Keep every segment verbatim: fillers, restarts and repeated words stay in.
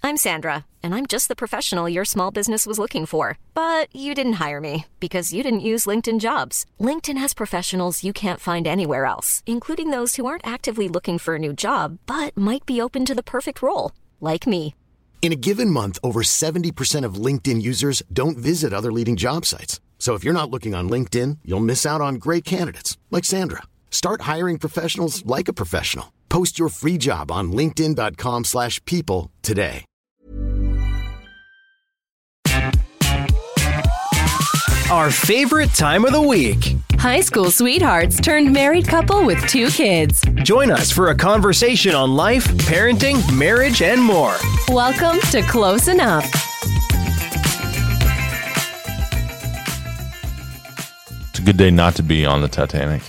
I'm Sandra, and I'm just the professional your small business was looking for. But you didn't hire me because you didn't use LinkedIn Jobs. LinkedIn has professionals you can't find anywhere else, including those who aren't actively looking for a new job, but might be open to the perfect role, like me. In a given month, over seventy percent of LinkedIn users don't visit other leading job sites. So if you're not looking on LinkedIn, you'll miss out on great candidates like Sandra. Start hiring professionals like a professional. Post your free job on linkedin.com slash people today. Our favorite time of the week. High school sweethearts turned married couple with two kids. Join us for a conversation on life, parenting, marriage, and more. Welcome to Close Enough. It's a good day not to be on the Titanic.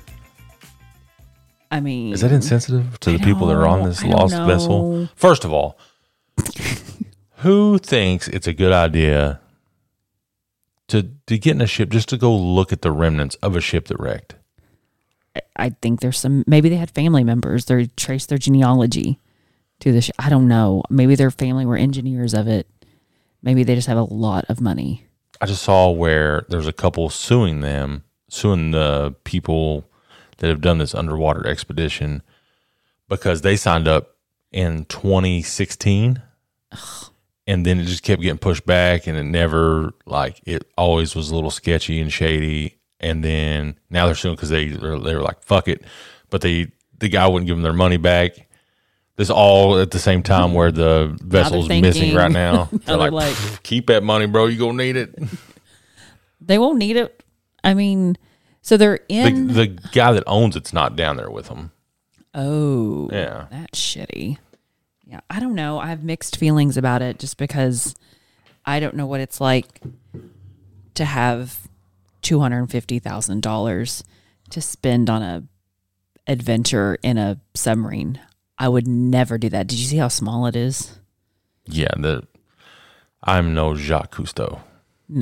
I mean, is that insensitive to the I people that are on this lost know. vessel? First of all, who thinks it's a good idea to to get in a ship just to go look at the remnants of a ship that wrecked? I think there's some, maybe they had family members. They traced their genealogy to the ship. I don't know. Maybe their family were engineers of it. Maybe they just have a lot of money. I just saw where there's a couple suing them, suing the people that have done this underwater expedition because they signed up in twenty sixteen. Ugh. And then it just kept getting pushed back, and it never, like, it always was a little sketchy and shady. And then now they're suing because they, they were like, fuck it. But they, the guy wouldn't give them their money back. This all at the same time where the vessel's missing right now. They're, they're like, like keep that money, bro. You're going to need it. They won't need it. I mean, so they're in. The, the guy that owns it's not down there with them. Oh. Yeah. That's shitty. Yeah, I don't know. I have mixed feelings about it just because I don't know what it's like to have two hundred fifty thousand dollars to spend on a adventure in a submarine. I would never do that. Did you see how small it is? Yeah, the I'm no Jacques Cousteau. No.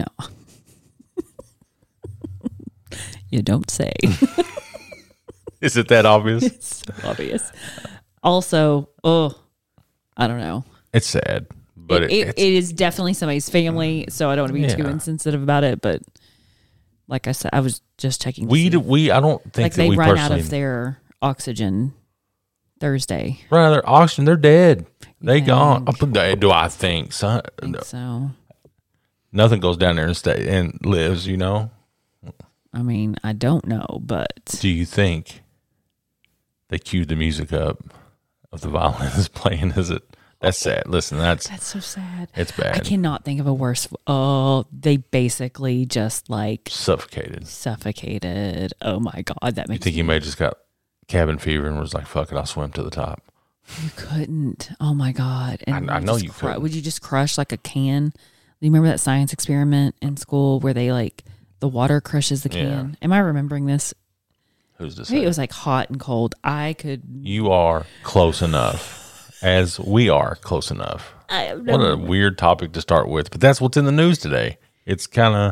You don't say. Is it that obvious? It's so obvious. Also, oh, I don't know. It's sad, but it, it, it, it's, it is definitely somebody's family, so I don't want to be yeah. too insensitive about it. But like I said, I was just checking. We do, we I don't think like that they we run personally out of their oxygen Thursday. run out of their oxygen. They're dead. They think? gone. Do I think? Son? I think so. Nothing goes down there and stay and lives. You know. I mean, I don't know, but do you think they queued the music up of the violins playing? Is it? That's sad. Listen, that's that's so sad. It's bad. I cannot think of a worse. Oh, they basically just like suffocated. Suffocated. Oh my God, that makes. You think he may have just got cabin fever and was like, "Fuck it, I'll swim to the top." You couldn't. Oh my God. And I, I know you cru- could. Would you just crush like a can? Do you remember that science experiment in school where they like the water crushes the can? Yeah. Am I remembering this? Who's to say? Maybe it was like hot and cold. I could. You are close enough. As we are close enough. I have no what a weird topic to start with, but that's what's in the news today. It's kind of,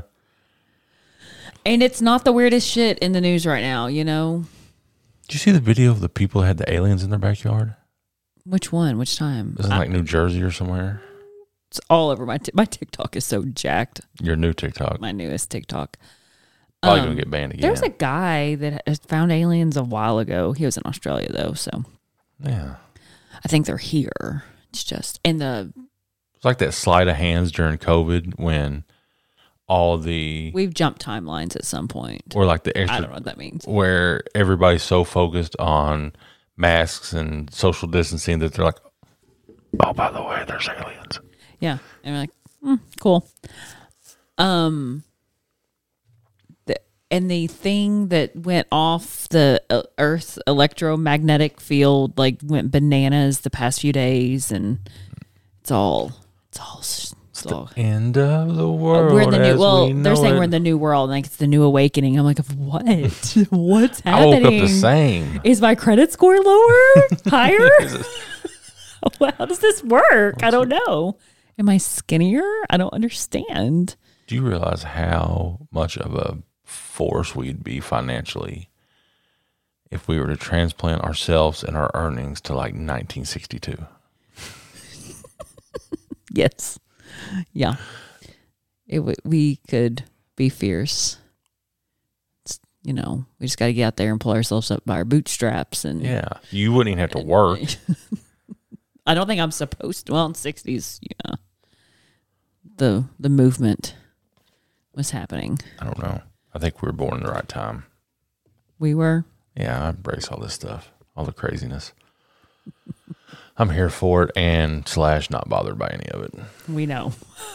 and it's not the weirdest shit in the news right now. You know. Did you see the video of the people that had the aliens in their backyard? Which one? Which time? Isn't it like New Jersey or somewhere? It's all over my t- my TikTok is so jacked. Your new TikTok. My newest TikTok. Probably um, gonna get banned again. There was a guy that found aliens a while ago. He was in Australia though, so yeah. I think they're here. It's just in the. It's like that sleight of hands during COVID when all the we've jumped timelines at some point. Or like the extra. I don't know what that means. Where everybody's so focused on masks and social distancing that they're like, "Oh, by the way, there's aliens." Yeah, and we're like, mm, "Cool." Um. And the thing that went off the Earth's electromagnetic field, like, went bananas the past few days, and it's all, it's all, it's, it's all. The end of the world. We're in the new. Well, we they're saying it. we're in the new world, like it's the new awakening. I'm like, what? What's happening? I woke up the same. Is my credit score lower, higher? How does this work? I don't know. Am I skinnier? I don't understand. Do you realize how much of a force we'd be financially if we were to transplant ourselves and our earnings to like nineteen sixty-two? Yes. Yeah. It w- we could be fierce. It's, you know, we just got to get out there and pull ourselves up by our bootstraps. And Yeah. You wouldn't even have to work. I don't think I'm supposed to. Well, in the sixties, yeah. The, the movement was happening. I don't know. I think we were born in the right time. We were. Yeah, I embrace all this stuff, all the craziness. I'm here for it, and slash not bothered by any of it. We know.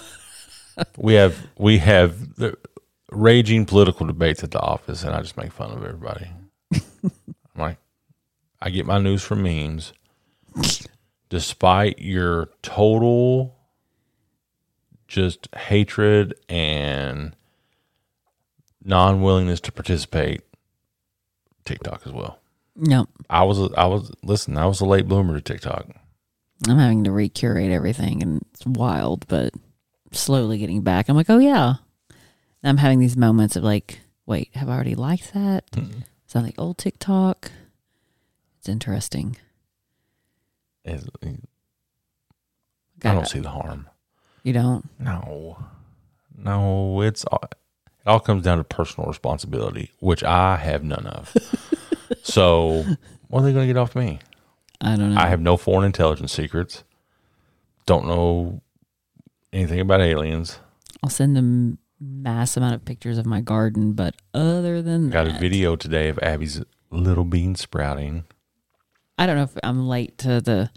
we have we have the raging political debates at the office, and I just make fun of everybody. I'm like, I get my news from memes. Despite your total just hatred and non-willingness to participate, TikTok as well. No. I was, I was, listen, I was a late bloomer to TikTok. I'm having to recurate everything, and it's wild, but slowly getting back. I'm like, oh, yeah. And I'm having these moments of like, wait, have I already liked that? Mm-hmm. Is that like old TikTok? It's interesting. It's, I don't see the harm. You don't? No. No, it's all, it all comes down to personal responsibility, which I have none of. So, what are they going to get off me? I don't know. I have no foreign intelligence secrets. Don't know anything about aliens. I'll send them mass amount of pictures of my garden, but other than Got that. a video today of Abby's little bean sprouting. I don't know if I'm late to the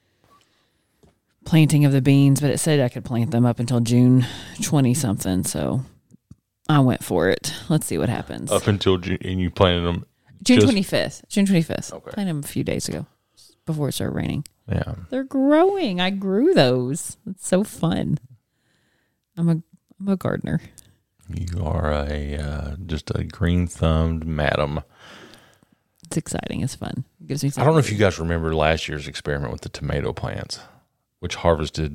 planting of the beans, but it said I could plant them up until June twentieth-something, so I went for it. Let's see what happens. Up until June, and you planted them? June twenty-fifth. June twenty-fifth. Okay. Planted them a few days ago before it started raining. Yeah. They're growing. I grew those. It's so fun. I'm a I'm a gardener. You are a uh, just a green-thumbed madam. It's exciting. It's fun. It gives me I don't know if you guys remember last year's experiment with the tomato plants, which harvested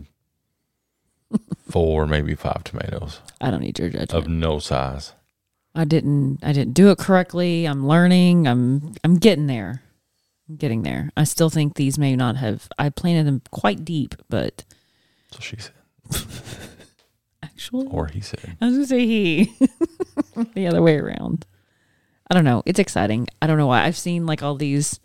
four, maybe five tomatoes. I don't need your judgment. Of no size. I didn't I didn't do it correctly. I'm learning. I'm I'm getting there. I'm getting there. I still think these may not have I planted them quite deep, but So she said. Actually. Or he said. I was gonna say he. The other way around. I don't know. It's exciting. I don't know why. I've seen like all these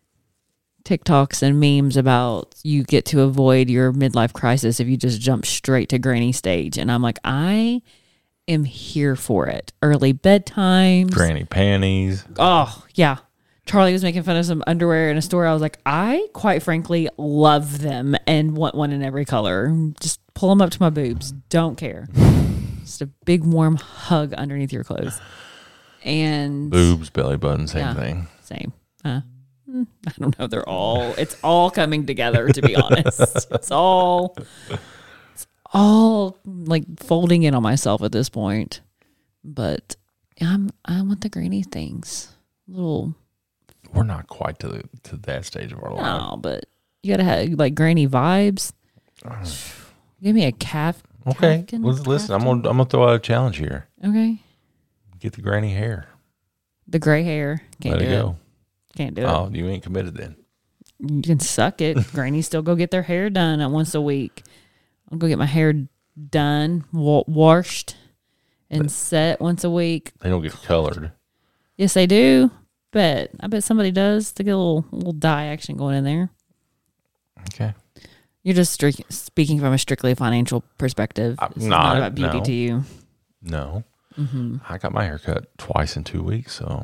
TikToks and memes about you get to avoid your midlife crisis if you just jump straight to granny stage. And I'm like, I am here for it. Early bedtimes. Granny panties. Oh, yeah. Charlie was making fun of some underwear in a store. I was like, I quite frankly love them and want one in every color. Just pull them up to my boobs. Don't care. Just a big warm hug underneath your clothes. And boobs, belly button, same yeah, thing. Same. Uh, I don't know. They're all, it's all coming together, to be honest. It's all, it's all like folding in on myself at this point. But I'm, I want the granny things. Little. We're not quite to the, to that stage of our life. No, but you got to have like granny vibes. Give me a calf. Okay. Well, listen, I'm going to I'm gonna throw out a challenge here. Okay. Get the granny hair. The gray hair. Can't Let do it it. go. Can't do Oh, it. you ain't committed then. You can suck it. Grannies still go get their hair done at once a week. I'll go get my hair done, wa- washed, and but set once a week. They don't get colored. Yes, they do. Bet. I bet somebody does to get a little, little dye action going in there. Okay. You're just strict, speaking from a strictly financial perspective. It's not, not about beauty no. to you. No. Mm-hmm. I got my hair cut twice in two weeks, so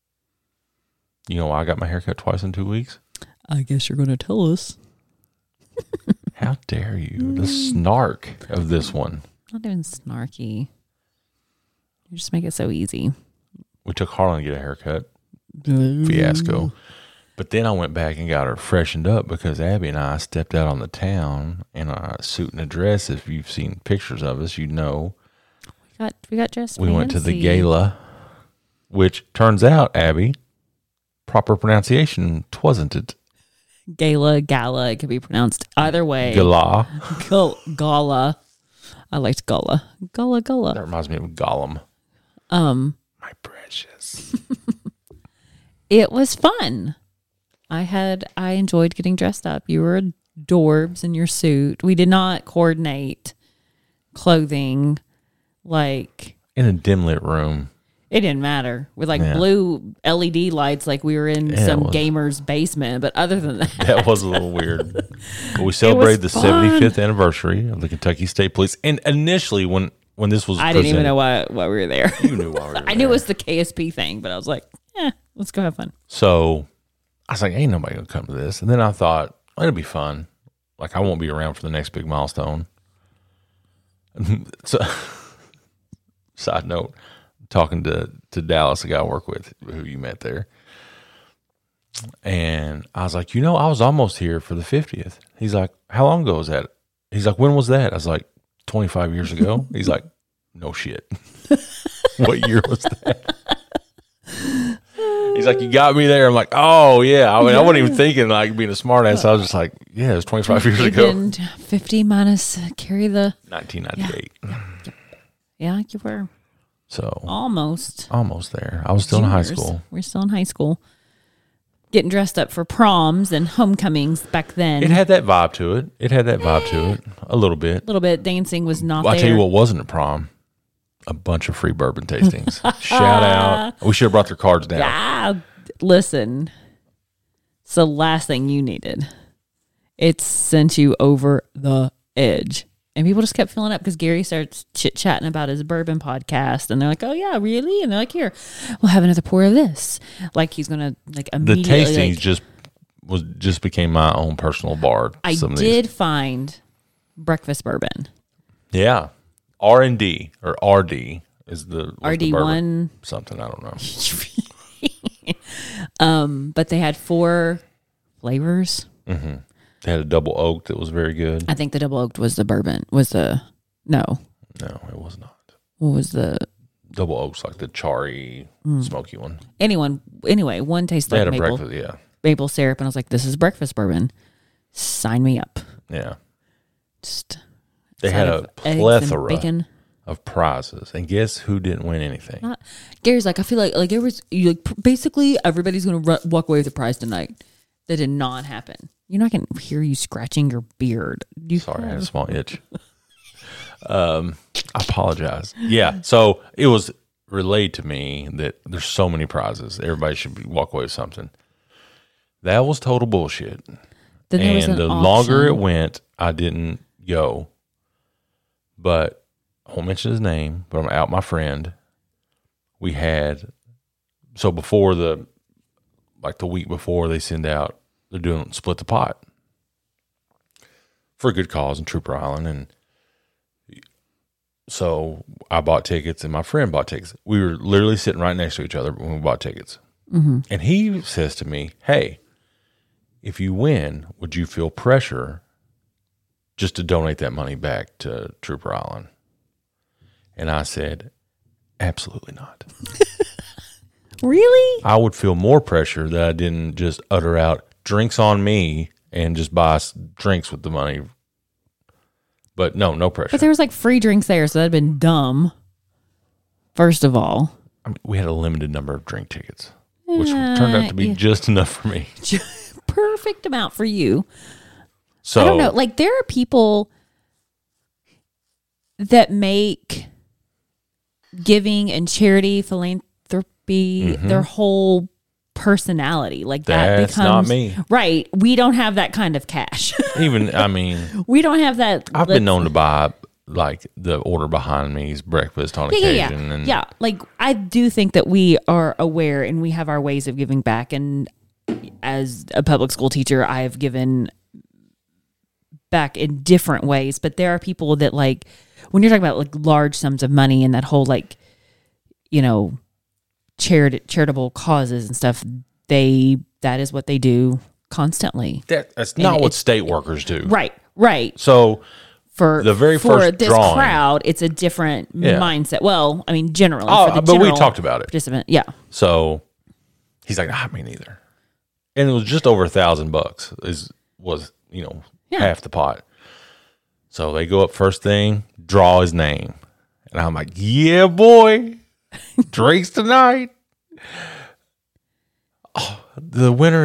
you know why I got my hair cut twice in two weeks? I guess you're going to tell us. How dare you? The snark of this one. Not even snarky. You just make it so easy. We took Harlan to get a haircut. Fiasco. But then I went back and got her freshened up because Abby and I stepped out on the town in a suit and a dress. If you've seen pictures of us, you know. We got we got dressed We fancy. went to the gala, which turns out, Abby, proper pronunciation wasn't it? Gala, gala. It could be pronounced either way. Gala. Gal- gala. I liked gala. Gala, gala. That reminds me of Gollum. Um, My precious. It was fun. I had I enjoyed getting dressed up. You were Dorbs in your suit. We did not coordinate clothing. Like, in a dim lit room. it didn't matter. With like Yeah. blue L E D lights, like we were in Yeah, it some was. gamer's basement. But other than that, That was a little weird. But we celebrated the fun. seventy-fifth anniversary of the Kentucky State Police. And initially, when, when this was I didn't even presented- know why, why we were there. You knew why we were I knew it there. was the K S P thing, but I was like, eh, let's go have fun. So I was like, ain't nobody going to come to this. And then I thought, oh, it'll be fun. Like, I won't be around for the next big milestone. So, side note, talking to, to Dallas, a guy I work with who you met there. And I was like, you know, I was almost here for the fiftieth. He's like, how long ago was that? He's like, when was that? I was like, twenty-five years ago. He's like, no shit. What year was that? He's like, you got me there. I'm like, oh yeah. I mean, I wasn't even thinking like being a smart ass. I was just like, yeah, it was twenty-five years ago. And fifty minus uh, carry the, nineteen ninety-eight. yeah, you were So almost. almost there. I was still in high juniors. school. We're still in high school. Getting dressed up for proms and homecomings back then. It had that vibe to it. It had that vibe to it a little bit. a little bit. Dancing was not I'll there. tell you what wasn't a prom. A bunch of free bourbon tastings. Shout out. We should have brought their cards down. Ah, listen. It's the last thing you needed. It sent you over the edge. And people just kept filling up because Gary starts chit chatting about his bourbon podcast, and they're like, "Oh yeah, really?" And they're like, "Here, we'll have another pour of this." Like he's gonna like The immediately. tastings like- just was just became my own personal bar. I some of did these. find breakfast bourbon. Yeah. R and D or R D is the what's the R D bourbon? one. Something I don't know. Um, but they had four flavors. Mm-hmm. They had a double oak that was very good. I think the double oaked was the bourbon. Was the no? No, it was not. What was the Double oak's like the charry, Mm. smoky one. anyone? Anyway, one tasted They like had a maple breakfast, yeah, maple syrup, and I was like, "This is breakfast bourbon. Sign me up." yeah. Just They side had of a eggs and plethora bacon. of prizes, and guess who didn't win anything? Not, Gary's like, I feel like like it was you like pr- basically everybody's gonna ru- walk away with a prize tonight. That did not happen. You're not gonna hear you scratching your beard. You Sorry, I had a small itch. Um, I apologize. Yeah, so it was relayed to me that there's so many prizes. Everybody should be, walk away with something. That was total bullshit. Then there was And an the longer it auction. went, I didn't go. But I won't mention his name, but I'm out my friend. We had, so before the, like the week before they send out, they're doing split the pot for a good cause in Trooper Island. And so I bought tickets and my friend bought tickets. We were literally sitting right next to each other when we bought tickets. Mm-hmm. And he says to me, hey, if you win, would you feel pressure just to donate that money back to Trooper Island? And I said, absolutely not. Really? I would feel more pressure that I didn't just utter out drinks on me and just buy s- drinks with the money. But no, no pressure. But there was like free drinks there, so that'd been dumb. First of all, I mean, we had a limited number of drink tickets, which turned out to be yeah. just enough for me. perfect amount for you. So I don't know. Like there are people that make giving and charity, philanthropy their whole personality. Like that Mm-hmm. That's becomes not me. Right. We don't have that kind of cash. even, I mean, We don't have that. I've been let's- known to buy like the order behind me's breakfast on Yeah, yeah, occasion. yeah. And yeah. Like I do think that we are aware and we have our ways of giving back. And as a public school teacher, I have given back in different ways. But there are people that like when you're talking about like large sums of money and that whole like, you know, charit- charitable causes and stuff, they that is what they do constantly. that, that's And not what it's- state workers do. Right. Right. So For The very for first this drawing- crowd, it's a different Yeah. mindset. Well, I mean, generally, Oh, for the but we general talked about it. Participant, yeah. So he's like, I mean, neither. And it was just over a thousand bucks is was, you know, Yeah. half the pot. So they go up first thing, draw his name. And I'm like, yeah, boy, drinks tonight. Oh, the winner is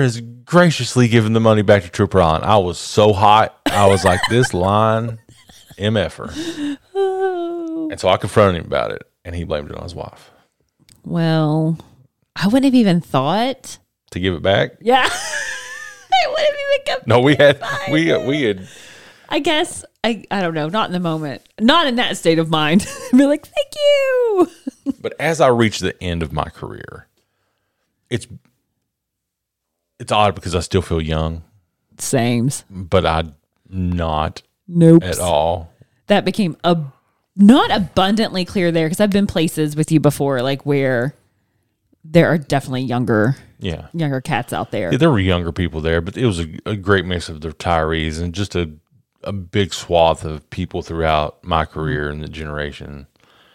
graciously giving the money back to Trooper Allen. I was so hot. I was like, this line, M F-er. And so I confronted him about it, and he blamed it on his wife. Well, I wouldn't have even thought. To give it back? Yeah. I wouldn't have even come. No, we had, we, we had. I guess, I, I don't know, not in the moment. Not in that state of mind. Be like, thank you. But as I reach the end of my career, it's it's odd because I still feel young. Sames. But I'm not Nope. at all. That became a, not abundantly clear there because I've been places with you before, like where there are definitely younger Yeah. younger cats out there. Yeah, there were younger people there, but it was a, a great mix of the retirees and just a, a big swath of people throughout my career and the generation.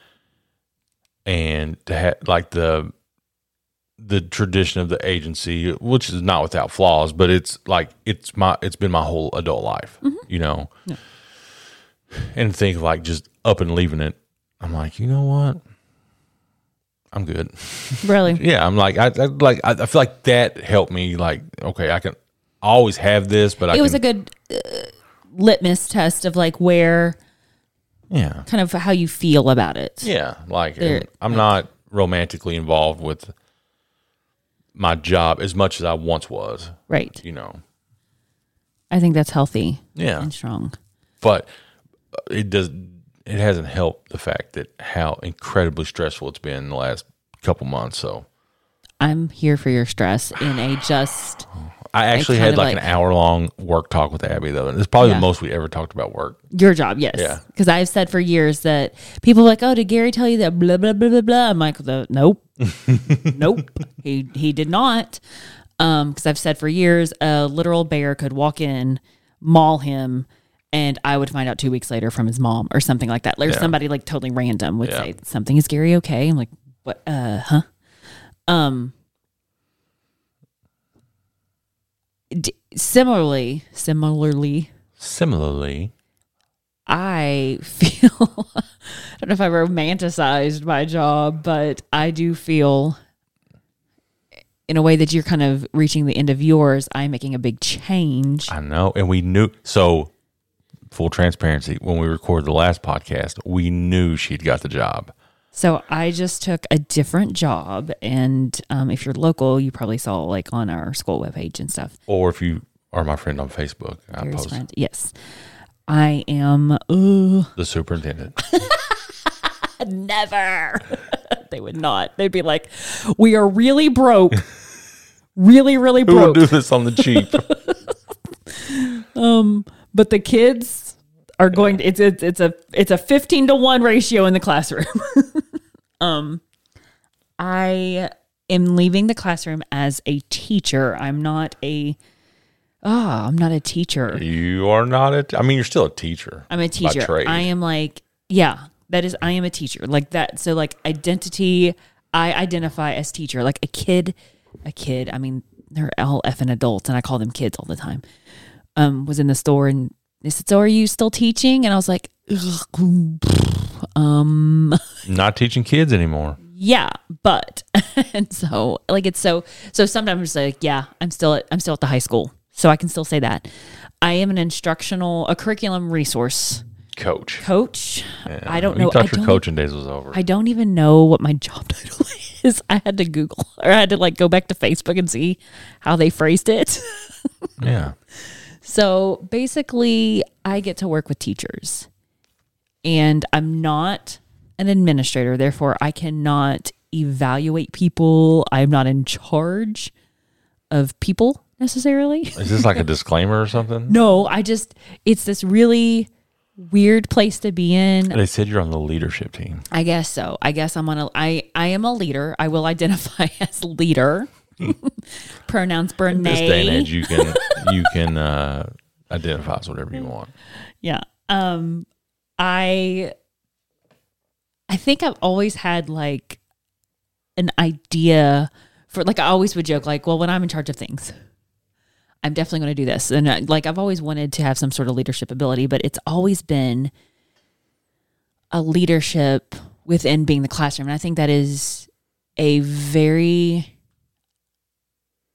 And to have like the the tradition of the agency, which is not without flaws, but it's like it's my it's been my whole adult life, mm-hmm. you know. Yeah. And think of like just up and leaving it. I'm like, you know what? I'm good. Really? Yeah, I'm like, I, I like, I, I feel like that helped me. Like, okay, I can always have this, but I it was can, a good uh, litmus test of like where, yeah, kind of how you feel about it. yeah. Like, There- and I'm not romantically involved with my job as much as I once was. Right. You know. I think that's healthy. Yeah. And strong. But it does. It hasn't helped the fact that how incredibly stressful it's been the last couple months. So I'm here for your stress in a just. I actually kind had of like, like- an hour long work talk with Abby though. And it's probably Yeah. the most we ever talked about work. Your job, yes. Yeah. Because I've said for years that people are like, oh, did Gary tell you that blah, blah, blah, blah, blah? I'm like, the, nope. Nope. He he did not. Um, because I've said for years, a literal bear could walk in, maul him, and I would find out two weeks later from his mom or something like that. Or Yeah. somebody like totally random would Yeah. say, something, is Gary okay? I'm like, what? Uh, huh? Um, d- similarly, similarly, Similarly, I feel, I don't know if I romanticized my job, but I do feel in a way that you're kind of reaching the end of yours, I'm making a big change. I know. And we knew. So, full transparency, when we recorded the last podcast, we knew she'd got the job. So I just took a different job. And um, if you're local, you probably saw like on our school webpage and stuff. Or if you are my friend on Facebook, I Gary's post friend. Yes. I am, uh, the superintendent. never. They would not. They'd be like, we are really broke. Really, really Who would broke. do this on the cheap? Um, but the kids are going to, it's it's it's a it's a fifteen to one ratio in the classroom. um, I am leaving the classroom as a teacher. I'm not a oh, I'm not a teacher. You are not a. T- I mean, you're still a teacher. I'm a by teacher. trade. I am like, yeah, that is, I am a teacher. Like that. So like identity, I identify as teacher. Like a kid, a kid, I mean, they're all effing adults and I call them kids all the time. Um, was in the store and they said, so are you still teaching? And I was like, um, Not teaching kids anymore. yeah, but, and so like, it's so, so sometimes it's like, yeah, I'm still at, I'm still at the high school. So I can still say that I am an instructional, a curriculum resource Coach. coach. Yeah. I don't You know. thought I your don't, coaching days was over. I don't even know what my job title is. I had to Google or I had to like go back to Facebook and see how they phrased it. yeah. So basically, I get to work with teachers and I'm not an administrator. Therefore, I cannot evaluate people. I'm not in charge of people necessarily. Is this like a disclaimer or something? No, I just, it's this really weird place to be in. They said you're on the leadership team. I guess so. I guess I'm on a, I, I am a leader. I will identify as leader. Pronouns Brene. In this day and age, you can you can uh, identify as whatever you want. Yeah. Um, I, I think I've always had like an idea for, like, I always would joke like, well, when I'm in charge of things, I'm definitely going to do this. And uh, like, I've always wanted to have some sort of leadership ability, but it's always been a leadership within being the classroom. And I think that is a very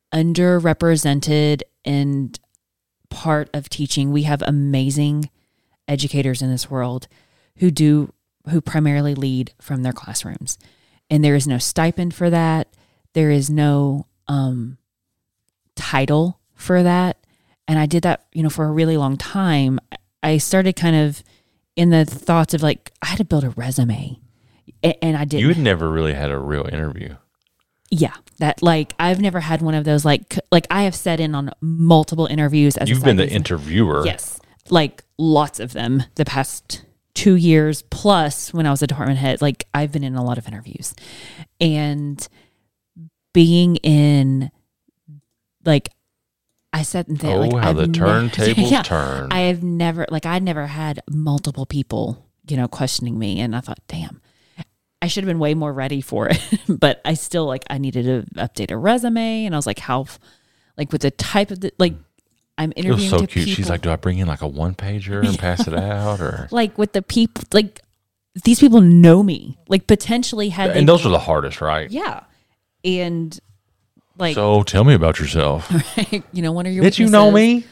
underrepresented and part of teaching. We have amazing educators in this world who do who primarily lead from their classrooms, and there is no stipend for that. There is no um, title for that, and I did that, you know, for a really long time. I started kind of in the thoughts of like I had to build a resume, and, and I didn't. You had never really had a real interview. Yeah, that like I've never had one of those like like I have sat in on multiple interviews as You've a been the side interviewer. Yes, like lots of them the past two years plus when I was a department head. Like I've been in a lot of interviews, and being in like I said and Oh, like how I've the ne- turntables yeah, turn. I have never like I'd never had multiple people, you know, questioning me, and I thought, damn. I should have been way more ready for it, but I still like, I needed to update a resume, and I was like, how, like with the type of the, like I'm It interviewing was so to cute. people, She's like, do I bring in like a one pager and pass it out, or like with the people, like these people know me, like potentially had, and they, those are the hardest, right? yeah. And like, So tell me about yourself. you know, one of your Did you know me?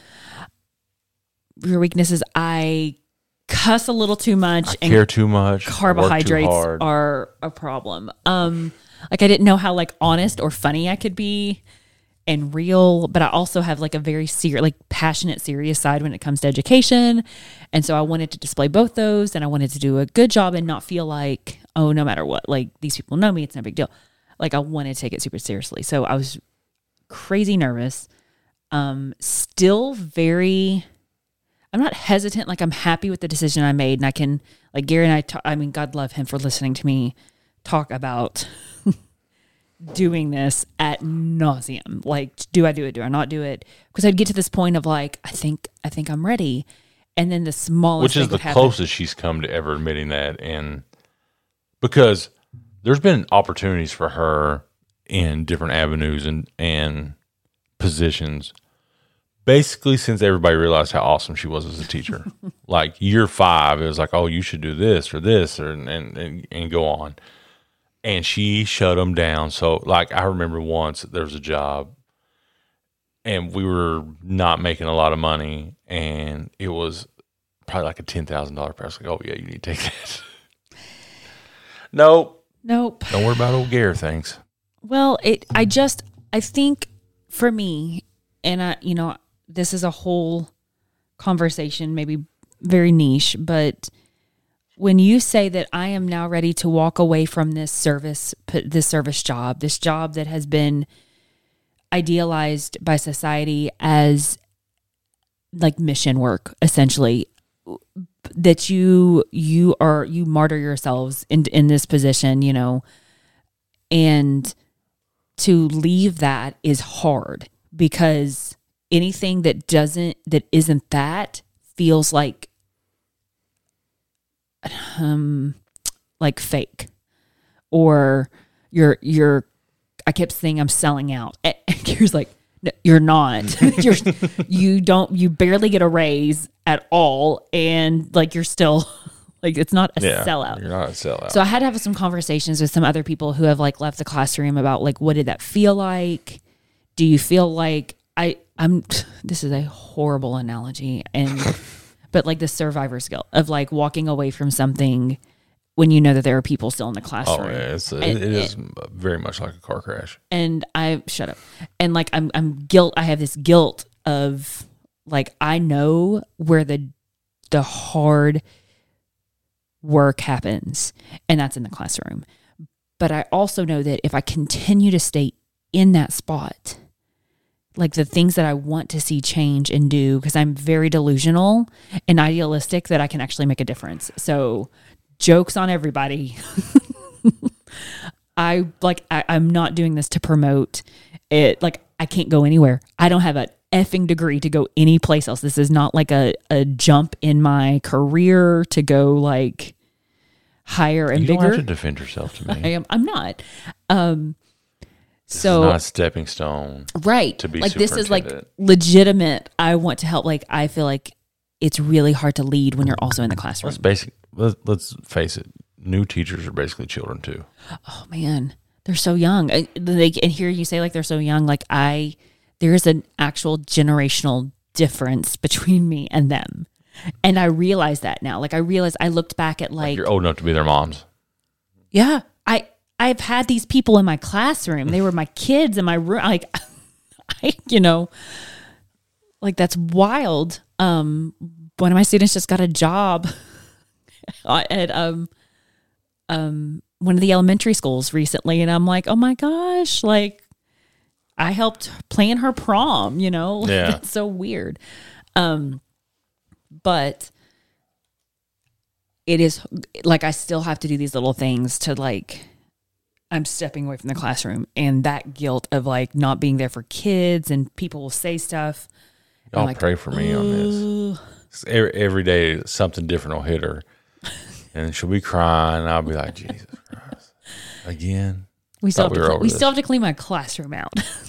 Your weaknesses, I cuss a little too much I and care too much. carbohydrates work too hard. are a problem. Um, like I didn't know how like honest or funny I could be and real, but I also have like a very serious, like passionate, serious side when it comes to education. And so I wanted to display both those, and I wanted to do a good job and not feel like, oh, no matter what, like these people know me, it's no big deal. Like I wanted to take it super seriously. So I was crazy nervous. Um, still very, I'm not hesitant. Like I'm happy with the decision I made, and I can, like Gary and I, talk, I mean, God love him for listening to me talk about doing this at nauseum. Like, do I do it? Do I not do it? Because I'd get to this point of like, I think, I think I'm ready. And then the smallest Which is thing the would happen. closest she's come to ever admitting that. And because there's been opportunities for her in different avenues and, and positions, basically since everybody realized how awesome she was as a teacher. Like year five, it was like, oh, you should do this or this or and, and, and go on. And she shut them down. So like I remember once there was a job and we were not making a lot of money, and it was probably like a ten thousand dollars price. Like, oh yeah, you need to take that. Nope. Nope. Don't worry about old Gare things. Well, it, I just, I think for me, and I, you know, this is a whole conversation, maybe very niche, but when you say that I am now ready to walk away from this service, this service job, this job that has been idealized by society as like mission work, essentially, that you, you are, you martyr yourselves in, in this position, you know, and to leave that is hard, because anything that doesn't, that isn't that feels like, um, like fake, or you're, you're, I kept saying I'm selling out. And Gary's like, no, you're not, you're, you don't, you barely get a raise at all. And like, you're still like, it's not a Yeah, sellout. You're not a sellout. So I had to have some conversations with some other people who have like left the classroom about like, what did that feel like? Do you feel like I, I'm, this is a horrible analogy, and, but like the survivor's guilt of like walking away from something when you know that there are people still in the classroom. Oh, yeah, it's a, And- it is very much like a car crash. And I, shut up. And like, I'm, I'm guilt. I have this guilt of like, I know where the, the hard work happens, and that's in the classroom. But I also know that if I continue to stay in that spot, like the things that I want to see change and do, because I'm very delusional and idealistic, that I can actually make a difference. So jokes on everybody. I like, I, I'm not doing this to promote it. Like I can't go anywhere. I don't have an effing degree to go any place else. This is not like a, a jump in my career to go like higher and You bigger. don't have to defend yourself to I me. am, I'm not. Um, This so is not a stepping stone. right. to be like this is like superintendent. legitimate. I want to help. Like I feel like it's really hard to lead when you're also in the classroom. Let's basic. Let's, let's face it. New teachers are basically children too. Oh man, they're so young. And, they, and here you say like they're so young. Like I, there's an actual generational difference between me and them. And I realize that now. Like I realized I looked back at like, like you're old enough to be their moms. Yeah. I, I've had these people in my classroom. They were my kids in my room. Like, I, you know, like that's wild. Um, one of my students just got a job at um, um, one of the elementary schools recently. And I'm like, oh my gosh, like I helped plan her prom, you know? Yeah. That's so weird. Um, but it is like, I still have to do these little things to like, I'm stepping away from the classroom, and that guilt of like not being there for kids and people will say stuff. Y'all like, pray for me on this. Every, every day something different will hit her, and she'll be crying. And I'll be like, Jesus Christ, again. We still, have we to, cl- we this. still have to clean my classroom out.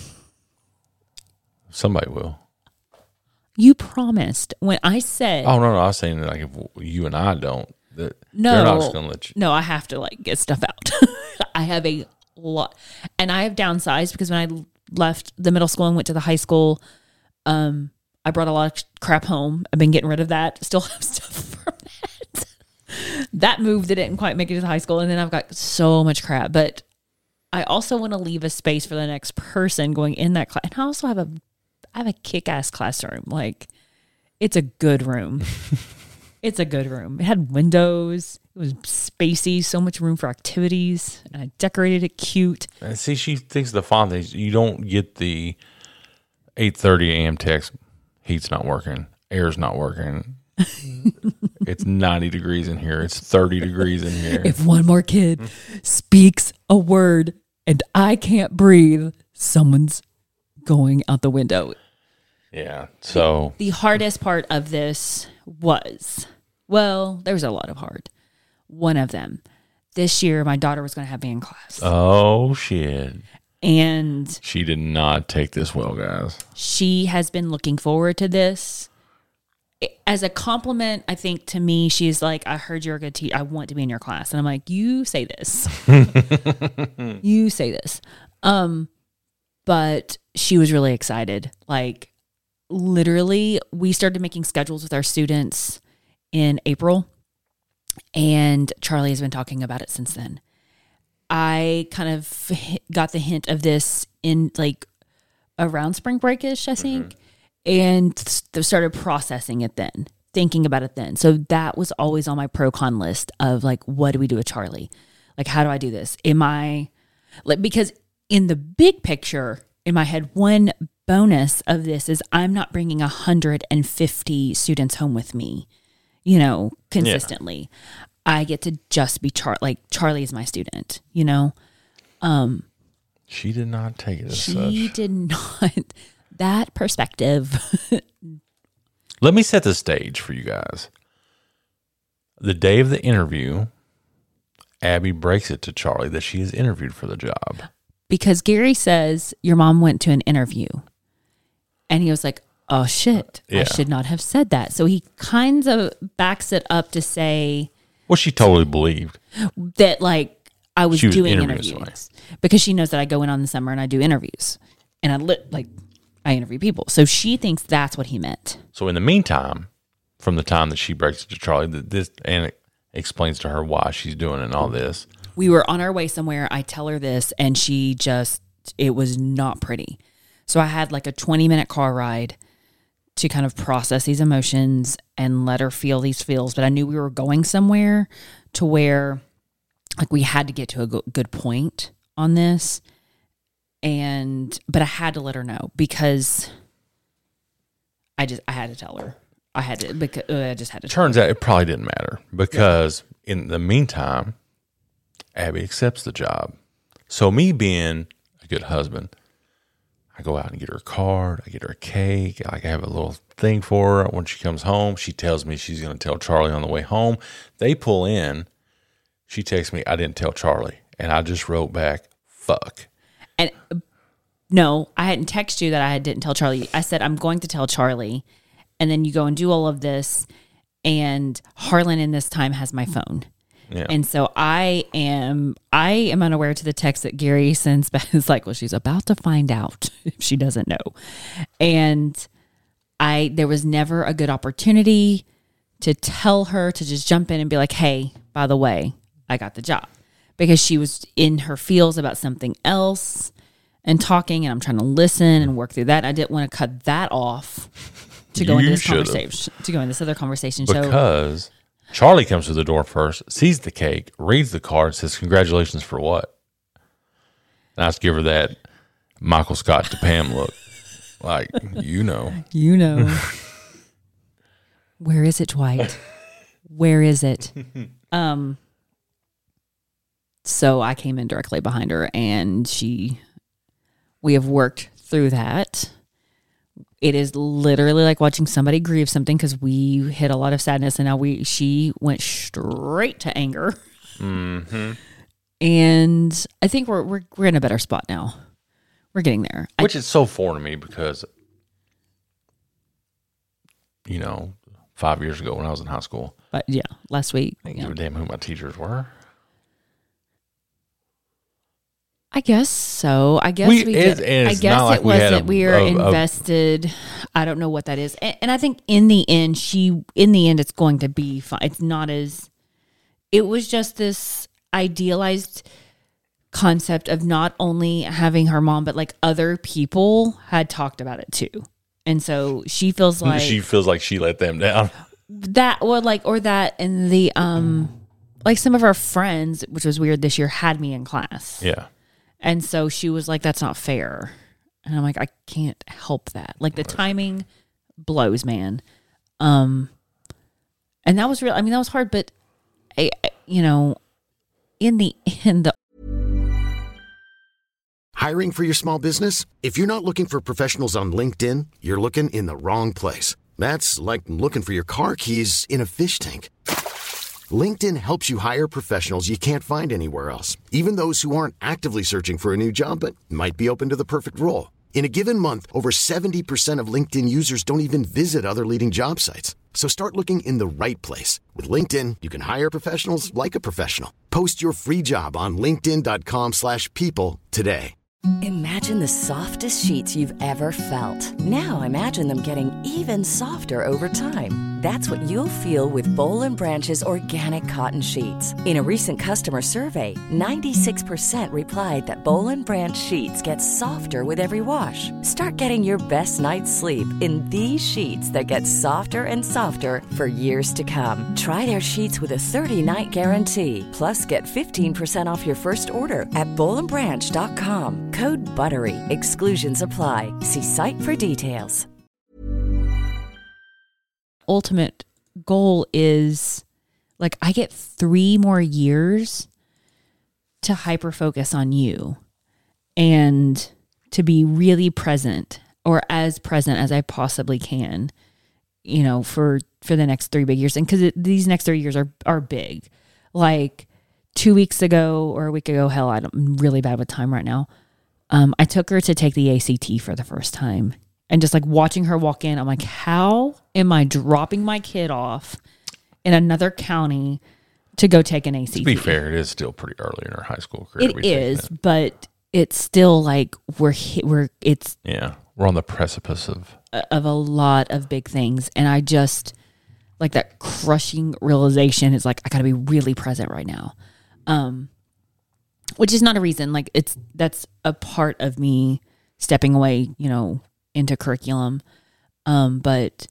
Somebody will. You promised when I said. Oh no, no, I was saying that like if you and I don't, that No, they're not just gonna let you. No, I have to like get stuff out. I have a lot, and I have downsized because when I left the middle school and went to the high school, um, I brought a lot of crap home. I've been getting rid of that. Still have stuff from that. That move that didn't quite make it to the high school, and then I've got so much crap. But I also want to leave a space for the next person going in that class, and I also have a, I have a kick-ass classroom. Like, it's a good room. It's a good room. It had windows. It was spacey, so much room for activities. And I decorated it cute. And see, she thinks the fun things. You don't get the eight thirty a.m. text. Heat's not working. Air's not working. It's ninety degrees in here. It's thirty degrees in here. If one more kid speaks a word and I can't breathe, someone's going out the window. Yeah. So The hardest part of this was, well, there was a lot of hard. One of them, this year, my daughter was going to have band class. Oh, shit. And She did not take this well, guys. she has been looking forward to this. As a compliment, I think to me, she's like, I heard you're a good teacher. I want to be in your class. And I'm like, you say this. You say this. Um, but she was really excited. Like, literally, we started making schedules with our students in April. And Charlie has been talking about it since then. I kind of got the hint of this in like around spring break-ish, I think, mm-hmm. and th- started processing it then, thinking about it then. So that was always on my pro-con list of like, what do we do with Charlie? Like, how do I do this? Am I, like, because in the big picture, in my head, one bonus of this is I'm not bringing one hundred fifty students home with me, you know, consistently. Yeah. I get to just be Char like Charlie is my student, you know. Um, she did not take it as she such. She did not. That perspective. Let me set the stage for you guys. The day of the interview, Abby breaks it to Charlie that she is interviewed for the job. Because Gary says, your mom went to an interview. And he was like, oh, shit. Yeah. I should not have said that. So he kind of backs it up to say... Well, she totally believed. That, like, I was, was doing interviews. Somebody. Because she knows that I go in on the summer and I do interviews. And I, li- like, I interview people. So she thinks that's what he meant. So in the meantime, from the time that she breaks it to Charlie, this and it explains to her why she's doing it and all this. We were on our way somewhere. I tell her this, and she just, it was not pretty. So I had, like, a twenty-minute car ride to kind of process these emotions and let her feel these feels. But I knew we were going somewhere to where, like, we had to get to a go- good point on this. And, but I had to let her know because I just, I had to tell her. I had to, because uh, I just had to. Turns out it probably didn't matter because yeah. in the meantime, Abby accepts the job. So me being a good husband, I go out and get her a card. I get her a cake. Like I have a little thing for her. When she comes home, she tells me she's going to tell Charlie on the way home. They pull in. She texts me, I didn't tell Charlie. And I just wrote back, fuck. And no, I hadn't texted you that I didn't tell Charlie. I said, I'm going to tell Charlie. And then you go and do all of this. And Harlan in this time has my phone. Yeah. And so I am I am unaware to the text that Gary sends back. It's like, well, she's about to find out if she doesn't know. And I there was never a good opportunity to tell her to just jump in and be like, hey, by the way, I got the job. Because she was in her feels about something else and talking, and I'm trying to listen and work through that. I didn't want to cut that off to go You into this should've. conversation, to go into this other conversation. So Because Charlie comes to the door first, sees the cake, reads the card, says, congratulations for what? And I just give her that Michael Scott to Pam look. Like, you know. you know, where is it, Dwight? Where is it? Um. So I came in directly behind her, and she, we have worked through that. It is literally like watching somebody grieve something, because we hit a lot of sadness, and now we she went straight to anger. Mm-hmm. And I think we're we're we're in a better spot now. We're getting there. Which I, is so foreign to me because, you know, five years ago when I was in high school, but yeah, last week. I didn't Yeah. give a damn who my teachers were. I guess so. I guess We- we. it- did- and I it's guess not like it we had wasn't. a- we are a- a- invested. I don't know what that is, and, and I think in the end, she. In the end, it's going to be fine. It's not as. It was just this idealized concept of not only having her mom, but like other people had talked about it too, and so she feels like she feels like she let them down. that, or like, or that, and the um, like some of our friends, which was weird this year, had me in class. Yeah. And so she was like, that's not fair. And I'm like, I can't help that. Like the timing blows, man. Um, and that was real. I mean, that was hard, but I, I- you know, in the end, the Hiring for your small business? If you're not looking for professionals on LinkedIn, you're looking in the wrong place. That's like looking for your car keys in a fish tank. LinkedIn helps you hire professionals you can't find anywhere else, even those who aren't actively searching for a new job but might be open to the perfect role. In a given month, over seventy percent of LinkedIn users don't even visit other leading job sites. So start looking in the right place. With LinkedIn, you can hire professionals like a professional. Post your free job on linkedin.com slash people today. Imagine the softest sheets you've ever felt. Now imagine them getting even softer over time. That's what you'll feel with Boll and Branch's organic cotton sheets. In a recent customer survey, ninety-six percent replied that Boll and Branch sheets get softer with every wash. Start getting your best night's sleep in these sheets that get softer and softer for years to come. Try their sheets with a thirty-night guarantee. Plus, get fifteen percent off your first order at boll and branch dot com. Code BUTTERY. Exclusions apply. See site for details. ultimate goal is like, I get three more years to hyper focus on you and to be really present, or as present as I possibly can, you know, for, for the next three big years. And because these next three years are, are big. Like two weeks ago or a week ago, hell, I'm really bad with time right now. Um, I took her to take the A C T for the first time, and just like watching her walk in, I'm like, how am I dropping my kid off in another county to go take an A C T? To be fair, it is still pretty early in her high school career. to It be taking is, it. but it's still like we're hit, we're it's Yeah, we're on the precipice of. of a lot of big things, and I just like that crushing realization is like, I got to be really present right now. Um, which is not a reason, like it's, that's a part of me stepping away, you know, into curriculum. Um, but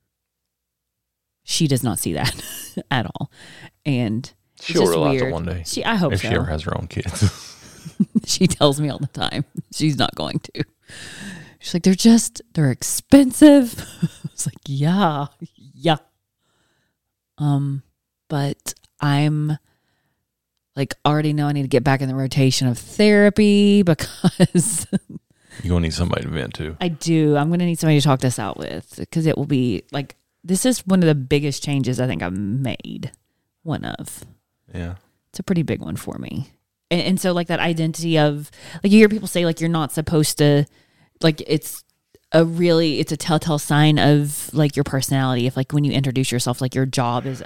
she does not see that at all. And it's She'll just realize weird. it one day. She, I hope if so. she ever has her own kids. She tells me all the time she's not going to. She's like, they're just, they're expensive. It's like, yeah, yeah. Um, but I'm like, already know I need to get back in the rotation of therapy because You're going to need somebody to vent to. I do. I'm going to need somebody to talk this out with, because it will be like, this is one of the biggest changes I think I've made. One of. Yeah. It's a pretty big one for me. And, and so like that identity of, like you hear people say like, you're not supposed to, like it's a really, it's a telltale sign of like your personality. If like when you introduce yourself, like your job is a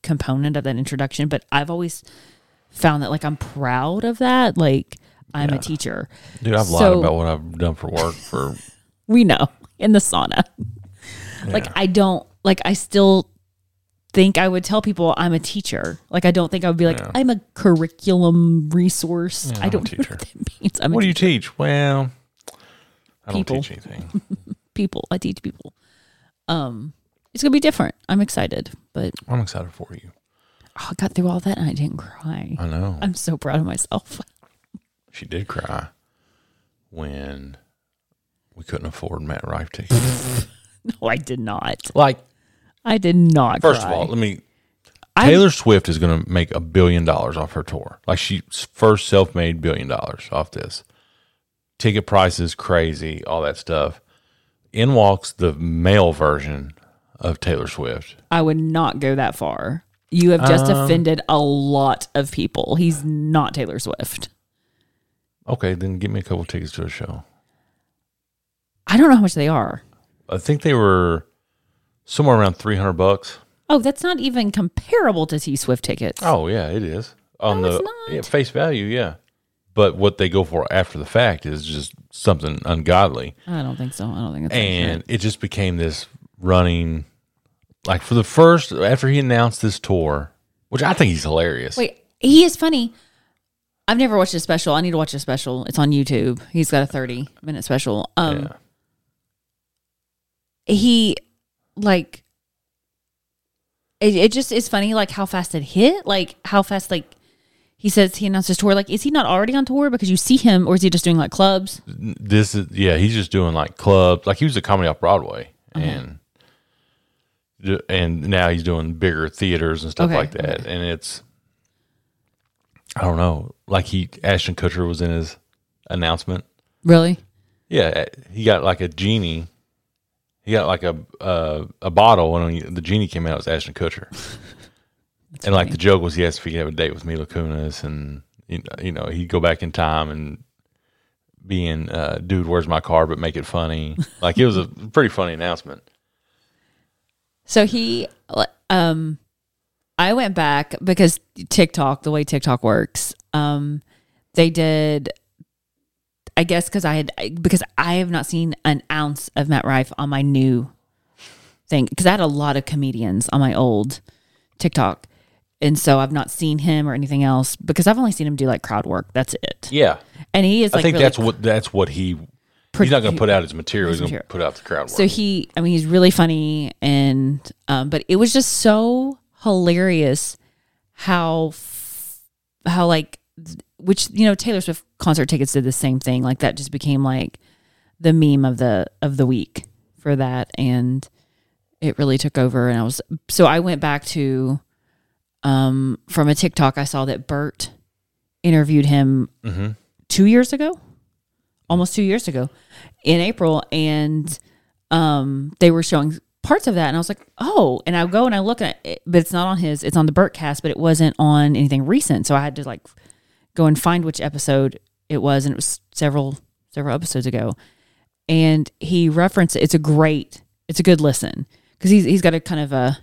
component of that introduction, but I've always found that like I'm proud of that. Like I'm Yeah. a teacher. Dude, I've lied So- about what I've done for work for. We know in the sauna. Like Yeah. I don't like I still think I would tell people I'm a teacher. Like I don't think I would be like Yeah. I'm a curriculum resource. Yeah, I I'm a don't know teacher. what that means. I'm What a do you teacher. teach? Well, I don't People. teach anything. people. I teach people. Um, it's gonna be different. I'm excited, but I'm excited for you. oh, I got through all that and I didn't cry. I know. I'm so proud of myself. She did cry when we couldn't afford Matt Rife tickets. No, I did not. Like, I did not. first cry. of all, let me. I- Taylor Swift is going to make a billion dollars off her tour. Like, she's first self-made billion dollars off this. Ticket prices crazy, all that stuff. In walks the male version of Taylor Swift. I would not go that far. You have just Um, offended a lot of people. He's not Taylor Swift. Okay, then give me a couple tickets to a show. I don't know how much they are. I think they were somewhere around three hundred bucks. Oh, that's not even comparable to T Swift tickets. Oh yeah, it is on No, the it's not. yeah, face value. Yeah, but what they go for after the fact is just something ungodly, I don't think so. I don't think it's and accurate. it just became this running. Like for the first after he announced this tour, which I think he's hilarious. Wait, he is funny. I've never watched a special. I need to watch a special. It's on YouTube. He's got a thirty minute special. Um, yeah. he like it, it just is funny like how fast it hit, like how fast like he says he announced his tour. Like, is he not already on tour because you see him, or is he just doing like clubs? This is yeah, he's just doing like clubs. Like he was a comedy off Broadway, Uh-huh. and and now he's doing bigger theaters and stuff Okay, like that. okay. And it's I don't know. Like he Ashton Kutcher was in his announcement. Really? Yeah, he got like a genie. He got like a uh, a bottle, and when he, the genie came out, it was Ashton Kutcher. And like the joke was, he asked if he could have a date with Mila Kunis, and you know, you know he'd go back in time and be in, uh, dude, where's my car? But make it funny. Like it was a pretty funny announcement. So he, um, I went back because TikTok, the way TikTok works, um, they did. I guess because I had because I have not seen an ounce of Matt Rife on my new thing, because I had a lot of comedians on my old TikTok, and so I've not seen him or anything else because I've only seen him do like crowd work. That's it. Yeah, And he is. I Like think really that's what that's what he. He's not going to put out his material. His He's going to material. put out the crowd work. So he, I mean, he's really funny, and um, but it was just so hilarious how f- how like which you know Taylor Swift concert tickets did the same thing. Like that just became like the meme of the of the week for that, and it really took over. And I was so I went back to um from a TikTok I saw that Bert interviewed him mm-hmm. two years ago, almost two years ago in April. And um, they were showing parts of that. And I was like, oh, and I go and I look at it, but it's not on his, it's on the Burtcast, but it wasn't on anything recent. So I had to like go and find which episode it was. And it was several, several episodes ago. And he referenced it. It's a great, it's a good listen. Cause he's, he's got a kind of a,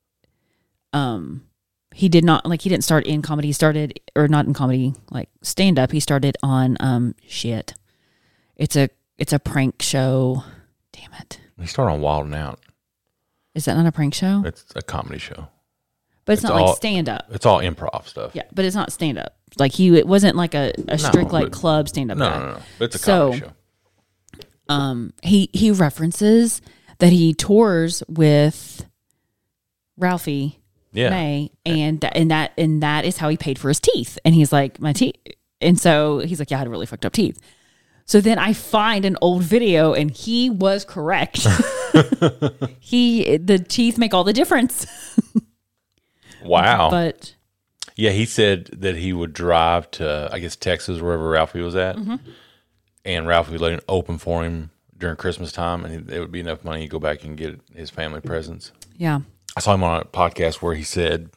um, he did not like he didn't start in comedy. He started or not in comedy, like stand up. He started on um shit. It's a it's a prank show. Damn it. He started on Wild and Out. Is that not a prank show? It's a comedy show. But it's, it's not all- like stand up. It's all improv stuff. Yeah, but it's not stand up. Like he it wasn't like a, a strict like but- club stand up No, guy. no, no. It's a So- comedy show. Um he he references that he tours with Ralphie Yeah. May, and that, and that and that is how he paid for his teeth. And he's like, my teeth. And so he's like, yeah, I had really fucked up teeth. So then I find an old video, and he was correct. he the teeth make all the difference. Wow. But Yeah, he said that he would drive to, I guess, Texas, wherever Ralphie was at, Mm-hmm. and Ralphie would let it open for him during Christmas time, and it would be enough money to go back and get his family presents. yeah, I saw him on a podcast where he said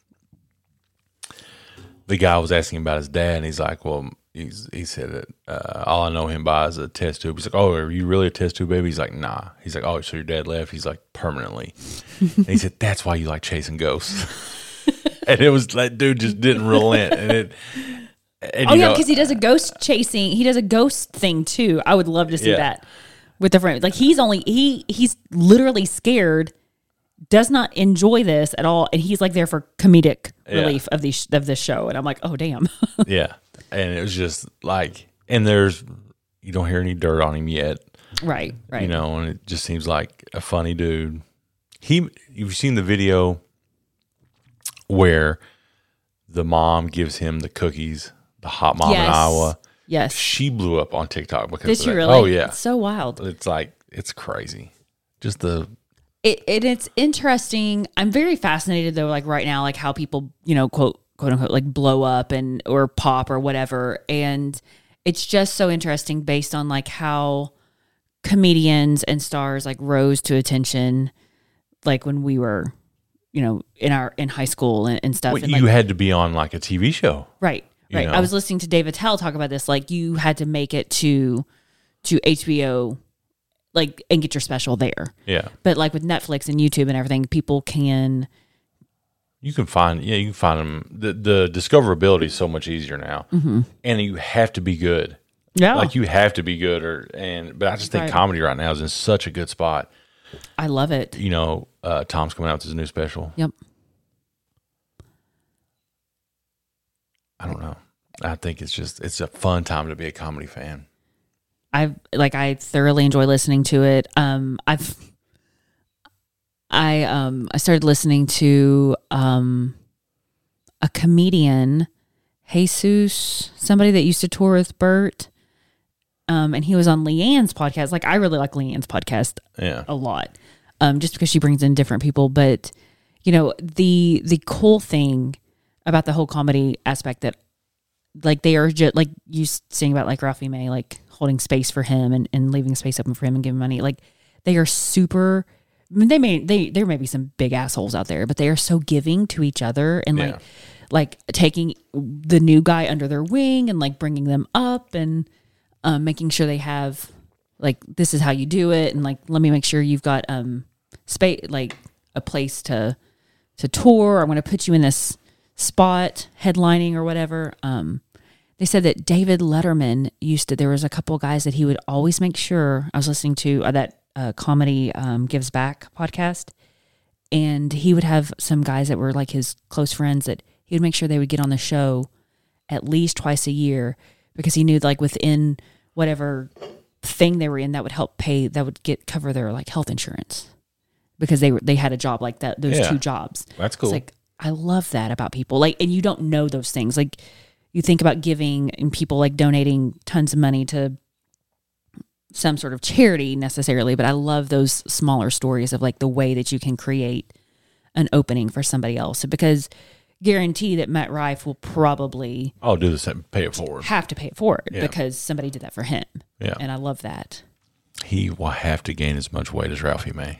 the guy was asking about his dad, and he's like, well, he's, he said that uh, all I know him by is a test tube. He's like, oh, are you really a test tube baby? He's like, nah. He's like, oh, so your dad left? He's like, permanently. And he said, that's why you like chasing ghosts. and it was that dude just didn't relent. And it, and, oh you yeah, know, because he does a ghost chasing. He does a ghost thing too. I would love to see Yeah. that with the friend. Like he's only he he's literally scared, does not enjoy this at all, and he's like there for comedic Yeah. relief of the of this show. And I'm like, oh damn. yeah, and it was just like, and there's you don't hear any dirt on him yet. right, right. You know, and it just seems like a funny dude. He, you've seen the video where the mom gives him the cookies, the hot mom Yes. in Iowa. Yes. She blew up on TikTok because Did of she that. really? Oh yeah, It's so wild. it's like it's crazy. Just the It, it it's interesting. I'm very fascinated though, like right now, like how people, you know, quote quote unquote, like blow up and or pop or whatever. And it's just so interesting based on like how comedians and stars like rose to attention, like when we were, you know, in our in high school and, and stuff. well, and you like, had to be on like a T V show. right, you right. know? I was listening to David Tell talk about this. Like you had to make it to to H B O, like and get your special there. Yeah, But like with Netflix and YouTube and everything, people can. you can find yeah you can find them. The the discoverability is so much easier now, Mm-hmm. and you have to be good. Yeah. Like you have to be good, or and but I just think Right. comedy right now is in such a good spot. I love it. You know, uh, Tom's coming out with his new special. Yep. I don't know. I think it's just it's a fun time to be a comedy fan. I've like I thoroughly enjoy listening to it. Um I've I um I started listening to um a comedian, Jesus, somebody that used to tour with Bert. Um and he was on Leanne's podcast. Like I really like Leanne's podcast Yeah, a lot. Um, just because she brings in different people. But, you know, the the cool thing about the whole comedy aspect that like they are just like you saying about like Ralphie May, like holding space for him and, and leaving space open for him and giving money. Like they are super I mean, they may they there may be some big assholes out there, but they are so giving to each other and like Yeah. like taking the new guy under their wing and like bringing them up and um, making sure they have like this is how you do it and like let me make sure you've got um space like a place to to tour. I'm going to put you in this spot headlining or whatever. Um, they said that David Letterman used to. There was a couple of guys that he would always make sure. I was listening to uh, that uh, comedy um, Gives Back podcast, and he would have some guys that were like his close friends that he would make sure they would get on the show at least twice a year because he knew like within whatever thing they were in that would help pay that would get cover their like health insurance because they were they had a job like that those Yeah. two jobs. That's cool. It's like I love that about people like and you don't know those things like you think about giving and people like donating tons of money to some sort of charity necessarily, but I love those smaller stories of like the way that you can create an opening for somebody else because guarantee that Matt Rife will probably I'll do the same. Pay it forward. have to pay it forward Yeah. because somebody did that for him. Yeah. And I love that. He will have to gain as much weight as Ralphie May.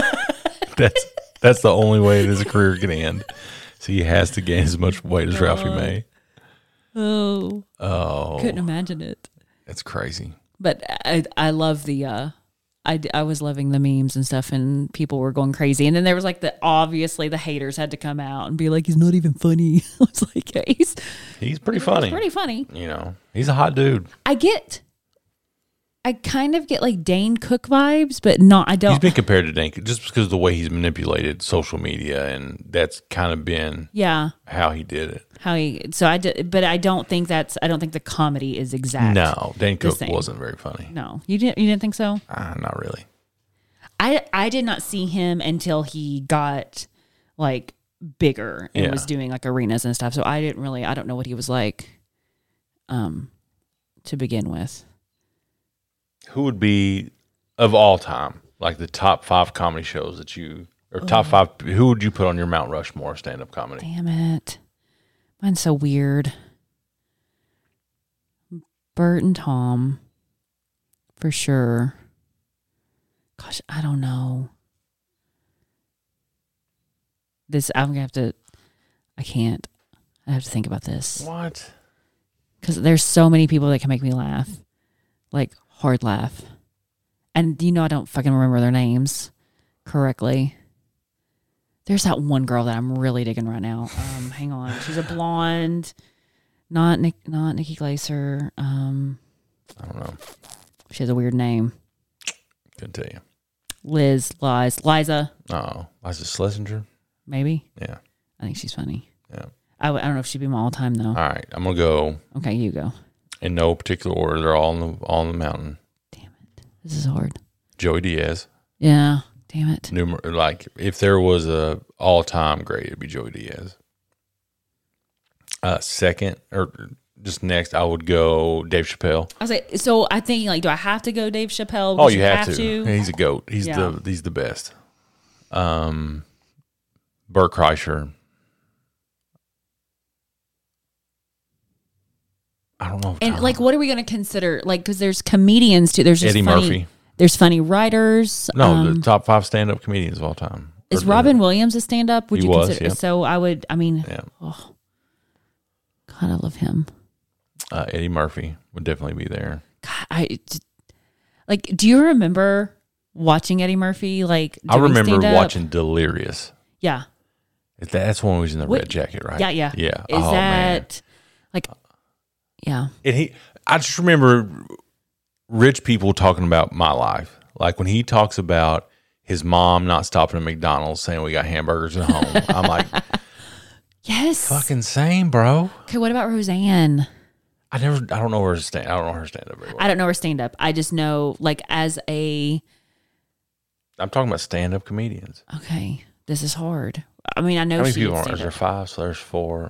that's that's the only way that his career can end. So he has to gain as much weight as Ralphie May. Oh, Oh, couldn't imagine it. that's crazy. But I, I love the, uh, I, I was loving the memes and stuff and people were going crazy. And then there was like the, obviously the haters had to come out and be like, he's not even funny. I was like, yeah, he's He's pretty funny. pretty funny. You know, he's a hot dude. I get, I kind of get like Dane Cook vibes, but not, I He's don't. been compared to Dank just because of the way he's manipulated social media, and that's kind of been yeah. how he did it. How he, so I did, but I don't think that's, I don't think the comedy is exact. No, Dan the Cook same. wasn't very funny. No, you didn't, you didn't think so? Ah, not really. I I did not see him until he got like bigger and Yeah. was doing like arenas and stuff. So I didn't really I don't know what he was like um to begin with. Who would be of all time, like the top five comedy shows that you or top five? Who would you put on your Mount Rushmore stand up comedy? Damn it. Mine's so weird. Bert and Tom for sure. Gosh, I don't know. This I'm gonna have to I can't. I have to think about this. What? Because there's so many people that can make me laugh, like hard laugh, and you know I don't fucking remember their names correctly. There's that one girl that I'm really digging right now. Um, hang on. She's a blonde. Not Nick, not Nikki Glaser. Um, I don't know. She has a weird name. Couldn't tell you. Liz, Liz, Liza. Oh, Liza Schlesinger? Maybe. Yeah. I think she's funny. Yeah. I, w- I don't know if she'd be my all time though. All right. I'm going to go Okay, you go. in no particular order. They're all on the, all on the mountain. Damn it. This is hard. Joey Diaz. Yeah. Damn it. Numer- like, if there was a all-time great, it'd be Joey Diaz. Uh, second, or just next, I would go Dave Chappelle. I was like, so I'm thinking, like, do I have to go Dave Chappelle? Oh, We you should have, to. He's a goat. He's Yeah. the he's the best. Um, Bert Kreischer. I don't know. If And Tom- like, what are we going to consider? Like, because there's comedians too. There's just Eddie funny, Murphy. There's funny writers. No, um, the top five stand-up comedians of all time. is Or- Robin Williams a stand-up? Would He you was, consider? yeah. So I would. I mean, Yeah. oh, God, I love him. Uh, Eddie Murphy would definitely be there. God, I like. Do you remember watching Eddie Murphy? Like, I doing remember stand-up? watching Delirious. Yeah, That's when he was in the What- red jacket, right? yeah, yeah, Yeah. Is oh, man. that like? Yeah, And he, I just remember rich people talking about my life. Like when he talks about his mom not stopping at McDonald's saying we got hamburgers at home. I'm like, yes. fucking same, bro. Okay, what about Roseanne? I never, I don't know where to stand. I don't know her stand up very well. I don't know her stand up. I just know, like, as a I'm talking about stand up comedians. okay, this is hard. I mean, I know How many she people did are? Is there stand-up. five? So there's four.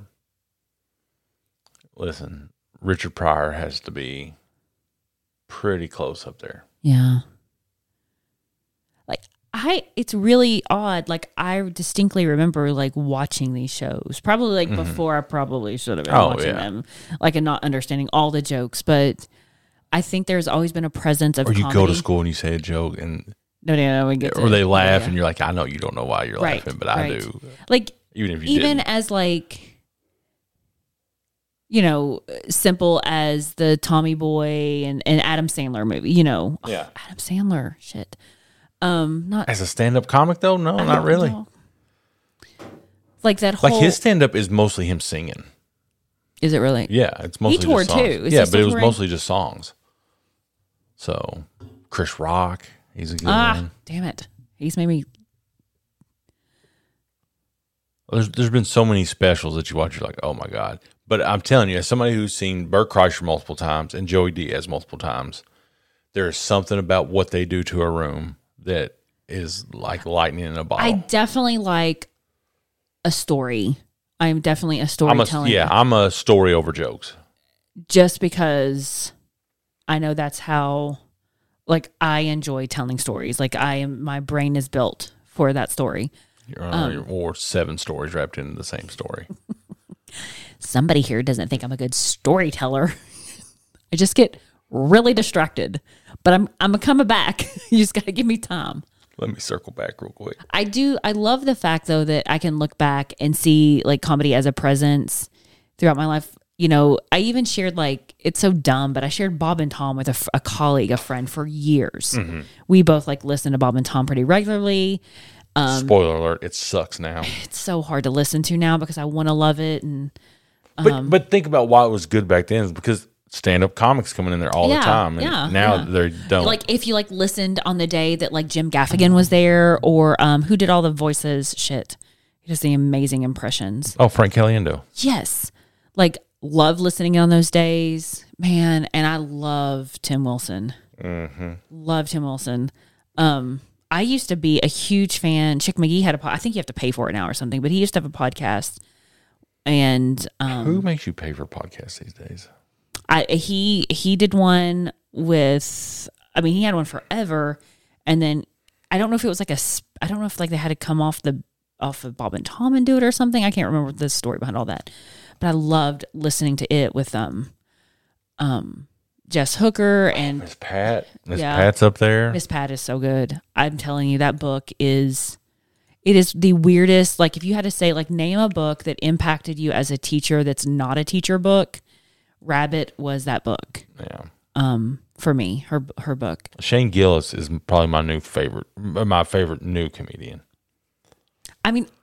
Listen, Richard Pryor has to be pretty close up there. Yeah. Like I, it's really odd. Like I distinctly remember like watching these shows, probably like Mhm. before I probably should have been Oh, watching yeah. them, like and not understanding all the jokes. But I think there's always been a presence of Or you comedy. go to school and you say a joke and No, no, no, we get to or they it. laugh Yeah. and you're like, I know you don't know why you're Right, laughing, but I right. do. Like Even if you even didn't. as like you know simple as the Tommy Boy and, and Adam Sandler movie. You know, Yeah. Adam Sandler shit. Um, not As a stand up comic though, no, I not don't really. know. Like that whole Like his stand up is mostly him singing. is it really? Yeah, it's mostly toured just songs. too. Is yeah, he but still it was touring? mostly just songs. So Chris Rock, he's a good Ah, one. damn it. He's made me There's there's been so many specials that you watch, you're like, oh my God. But I'm telling you, as somebody who's seen Bert Kreischer multiple times and Joey Diaz multiple times, there is something about what they do to a room that is like lightning in a bottle. I definitely like a story. I'm definitely a I'm a, storytelling. yeah, I'm a story over jokes. Just because I know that's how like I enjoy telling stories. Like I am my brain is built for that story. You're, Um, or seven stories wrapped into the same story. Somebody here doesn't think I'm a good storyteller. I just get really distracted. But I'm I'm coming back. You just gotta give me time. Let me circle back real quick. I do. I love the fact though that I can look back and see like comedy as a presence throughout my life. You know, I even shared like it's so dumb, but I shared Bob and Tom with a, f- a colleague, a friend for years. Mm-hmm. We both like listen to Bob and Tom pretty regularly. Um, Spoiler alert, it sucks now. It's so hard to listen to now because I want to love it and But um, but think about why it was good back then is because stand up comics coming in there all Yeah, the time. And yeah, now yeah. they don't. like if you like listened on the day that like Jim Gaffigan was there or um, who did all the voices? Shit, he does the amazing impressions. oh, Frank Caliendo. Yes. Like love listening on those days, man. And I love Tim Wilson. Mm-hmm. Love Tim Wilson. Um, I used to be a huge fan. Chick McGee had a pod. I think you have to pay for it now or something, but he used to have a podcast. And um, Who makes you pay for podcasts these days? I he he did one with. I mean, he had one forever, and then I don't know if it was like a. sp- I don't know if like they had to come off the off of Bob and Tom and do it or something. I can't remember the story behind all that, but I loved listening to it with um, um, Jess Hooker and Miss Pat. Miss Yeah. Pat's up there. Miss Pat is so good. I'm telling you, that book is. It is the weirdest. Like if you had to say, like, name a book that impacted you as a teacher that's not a teacher book, Rabbit was that book. Yeah. Um, for me, her her book. Shane Gillis is probably my new favorite, my favorite new comedian. I mean,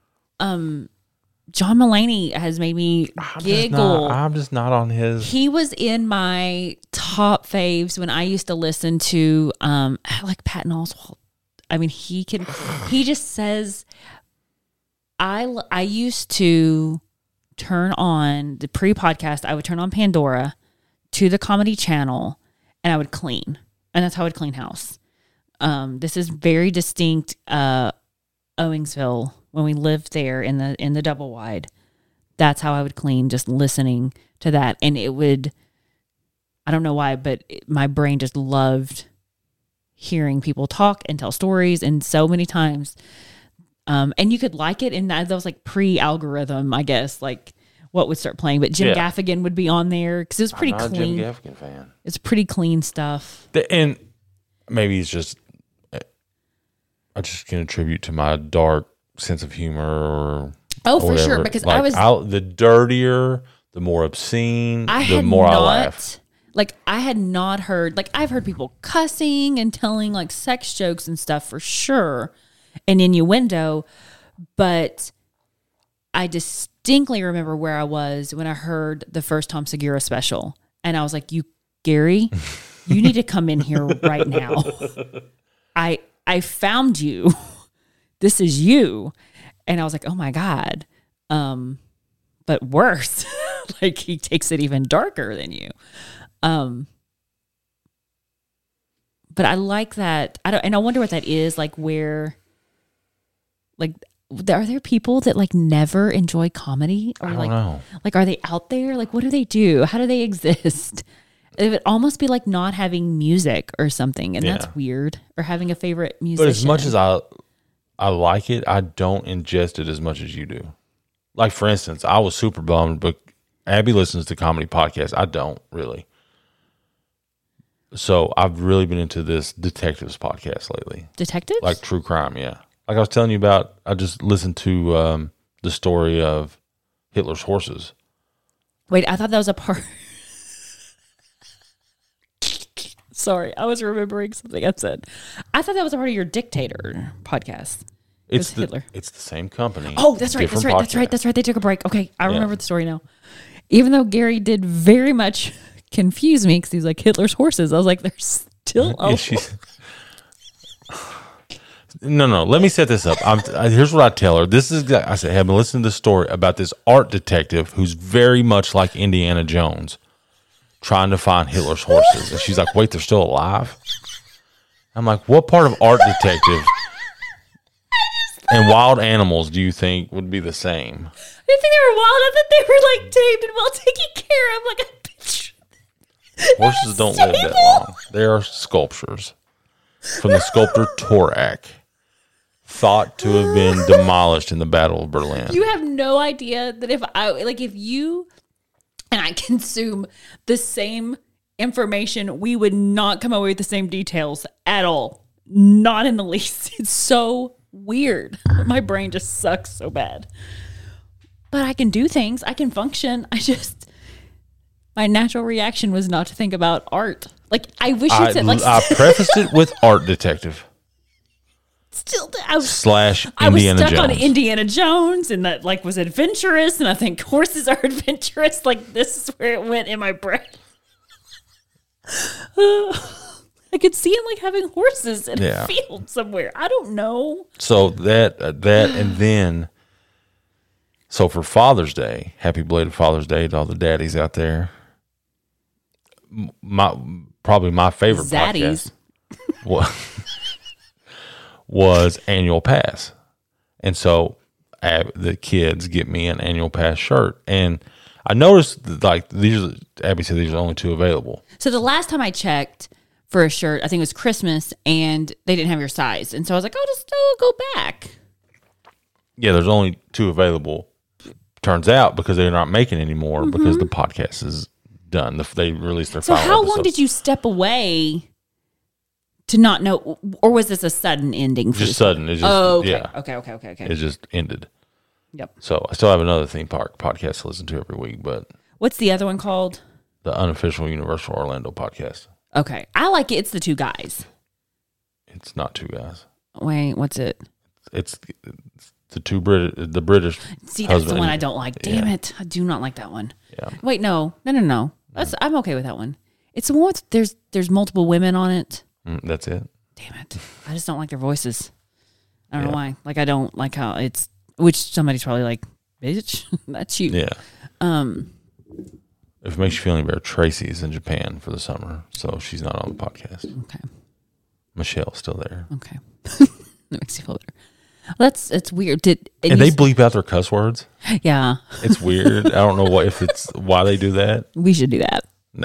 um, John Mulaney has made me I'm giggle. Just not, I'm just not on his. He was in my top faves when I used to listen to um like Patton Oswalt. I mean, he can. He just says, I I used to turn on the pre-podcast. I would turn on Pandora to the Comedy Channel, and I would clean, and that's how I would clean house. Um, this is very distinct. Uh, Owingsville, when we lived there in the in the double wide, that's how I would clean, just listening to that, and it would. I don't know why, but it, my brain just loved hearing people talk and tell stories, and so many times, um, and you could like it, and that was like pre-algorithm, I guess, like what would start playing. But Jim Yeah. Gaffigan would be on there because it was pretty I'm not clean. a Jim Gaffigan fan. It's pretty clean stuff. The- and maybe it's just I just can attribute to my dark sense of humor. Or, Oh, or for whatever. sure, because like, I was I'll, the dirtier, the more obscene, I the had more not, I laugh. Like, I had not heard, like, I've heard people cussing and telling, like, sex jokes and stuff for sure, and innuendo, but I distinctly remember where I was when I heard the first Tom Segura special, and I was like, you, Gary, you need to come in here right now. I I found you. This is you. And I was like, oh, my God. Um, but worse. Like, he takes it even darker than you. Um, but I like that. I don't, and I wonder what that is, like where, like, are there people that like never enjoy comedy, or I don't like, know. like, are they out there? Like, what do they do? How do they exist? It would almost be like not having music or something, and Yeah. that's weird. Or having a favorite musician. But as much as I, I like it, I don't ingest it as much as you do. Like, for instance, I was super bummed, but Abby listens to comedy podcasts. I don't really. So I've really been into this detectives podcast lately. Detectives, Like true crime, yeah. Like I was telling you about, I just listened to um, the story of Hitler's horses. Wait, I thought that was a part. Sorry, I was remembering something I said. I thought that was a part of your Dictator podcast. It's With the, Hitler. It's the same company. Oh, that's right. That's different right. That's right. podcast. That's right. They took a break. Okay, I Yeah. remember the story now. Even though Gary did very much confuse me because he's like Hitler's horses. I was like, they're still. Yeah, she's- no, no. Let me set this up. I'm, I, here's what I tell her. This is. I said, "Have been listening to this story about this art detective who's very much like Indiana Jones, trying to find Hitler's horses." And she's like, "Wait, they're still alive?" I'm like, "What part of art detective and wild animals do you think would be the same?" I didn't think they were wild. I thought they were like tamed and well taken care of. Like a bitch. Horses don't live that long. They are sculptures from the sculptor Torak, thought to have been demolished in the Battle of Berlin. You have no idea that if I like if you and I consume the same information, we would not come away with the same details at all. Not in the least. It's so weird. My brain just sucks so bad. But I can do things. I can function. I just my natural reaction was not to think about art. Like I wish you I, said like I prefaced it with art detective still I was slash I was Indiana stuck Jones. on Indiana Jones, and that like was adventurous, and I think horses are adventurous. Like this is where it went in my brain. Uh, I could see him like having horses in Yeah. a field somewhere. I don't know. So that uh, that and then, so for Father's Day, happy belated Father's Day to all the daddies out there. M- My probably my favorite Zaddies. podcast was, was Annual Pass, and so Ab, the kids get me an Annual Pass shirt, and I noticed that, like these. Are, Abby said these are only two available. So the last time I checked for a shirt, I think it was Christmas, and they didn't have your size, and so I was like, "I'll just I'll go back." Yeah, there's only two available. Turns out because they're not making anymore because the podcast is done. The, they released their Mm-hmm. So final how long episodes. did you step away to not know, or was this a sudden ending? For Just you? sudden. It just, Oh, okay. yeah. okay, okay, okay, okay. It just ended. Yep. So I still have another theme park podcast to listen to every week, but What's the other one called? the unofficial Universal Orlando podcast. Okay, I like it. It's the two guys. It's not two guys. Wait, what's it? It's the two Brit, the British. See, that's the husband one and- I don't like. Damn yeah. it. I do not like that one. Yeah. Wait, no. No, no, no. That's I'm okay with that one. It's the one with there's there's multiple women on it. Mm, that's it. Damn it. I just don't like their voices. I don't Yeah. know why. Like I don't like how it's which somebody's probably like, bitch, that's you. Yeah. Um If it makes you feel any better, Tracy's in Japan for the summer, so she's not on the podcast. Okay. Michelle's still there. Okay. That makes you feel better. Well, that's it's weird. Did And you they s- bleep out their cuss words. Yeah. It's weird. I don't know what if it's why they do that. We should do that. No.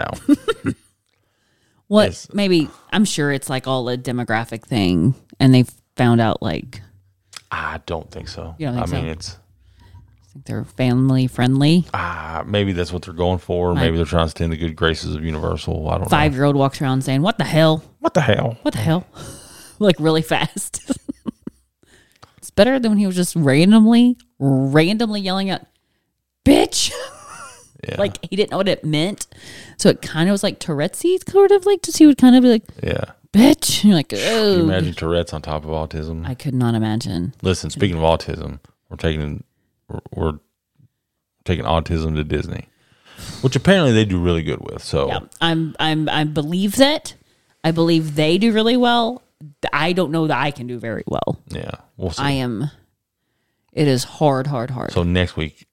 What Yes. maybe I'm sure it's like all a demographic thing and they found out like I don't think so. You don't think I mean, so? it's they're family friendly. ah, maybe that's what they're going for. My- Maybe they're trying to stay in the good graces of Universal. I don't Five know. year old walks around saying, "What the hell? What the hell? What the hell?" Like really fast. It's better than when he was just randomly, randomly yelling out, "Bitch!" Yeah. Like he didn't know what it meant. So it kind of was like Tourette's, sort of like just he would kind of be like, yeah. "Bitch!" And you're like, Can "Oh." you imagine Tourette's on top of autism? I could not imagine. Listen, speaking of autism, we're taking we're, we're taking autism to Disney, which apparently they do really good with. So Yeah, I'm, I'm, I believe that. I believe they do really well. I don't know that I can do very well. yeah, we'll see. I am. It is hard, hard, hard. So next week,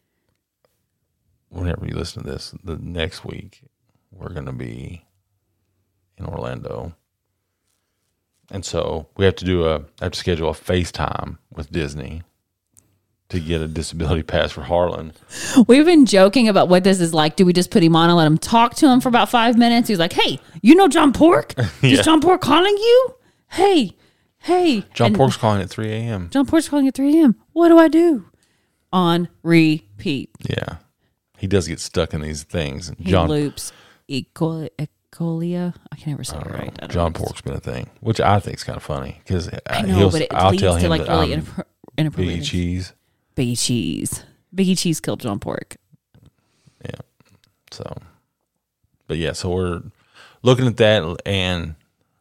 whenever you listen to this, the next week we're going to be in Orlando, and so we have to do a I have to schedule a FaceTime with Disney to get a disability pass for Harlan. We've been joking about what this is like. Do we just put him on and let him talk to him for about five minutes? He's like, "Hey, you know John Pork? Yeah. Is John Pork calling you? Hey, hey." John And Pork's calling at three a.m. John Pork's calling at three a.m. What do I do? On repeat. Yeah, he does get stuck in these things. He John loops. Ecol- Ecolia. I can never say it right. I don't John know. Pork's been a thing, which I think is kind of funny because I know, but it I'll leads tell to him like that really I'm inappro- inappropriate. Biggie Cheese. Biggie Cheese. Biggie Cheese killed John Pork. Yeah. So, but yeah, so we're looking at that, and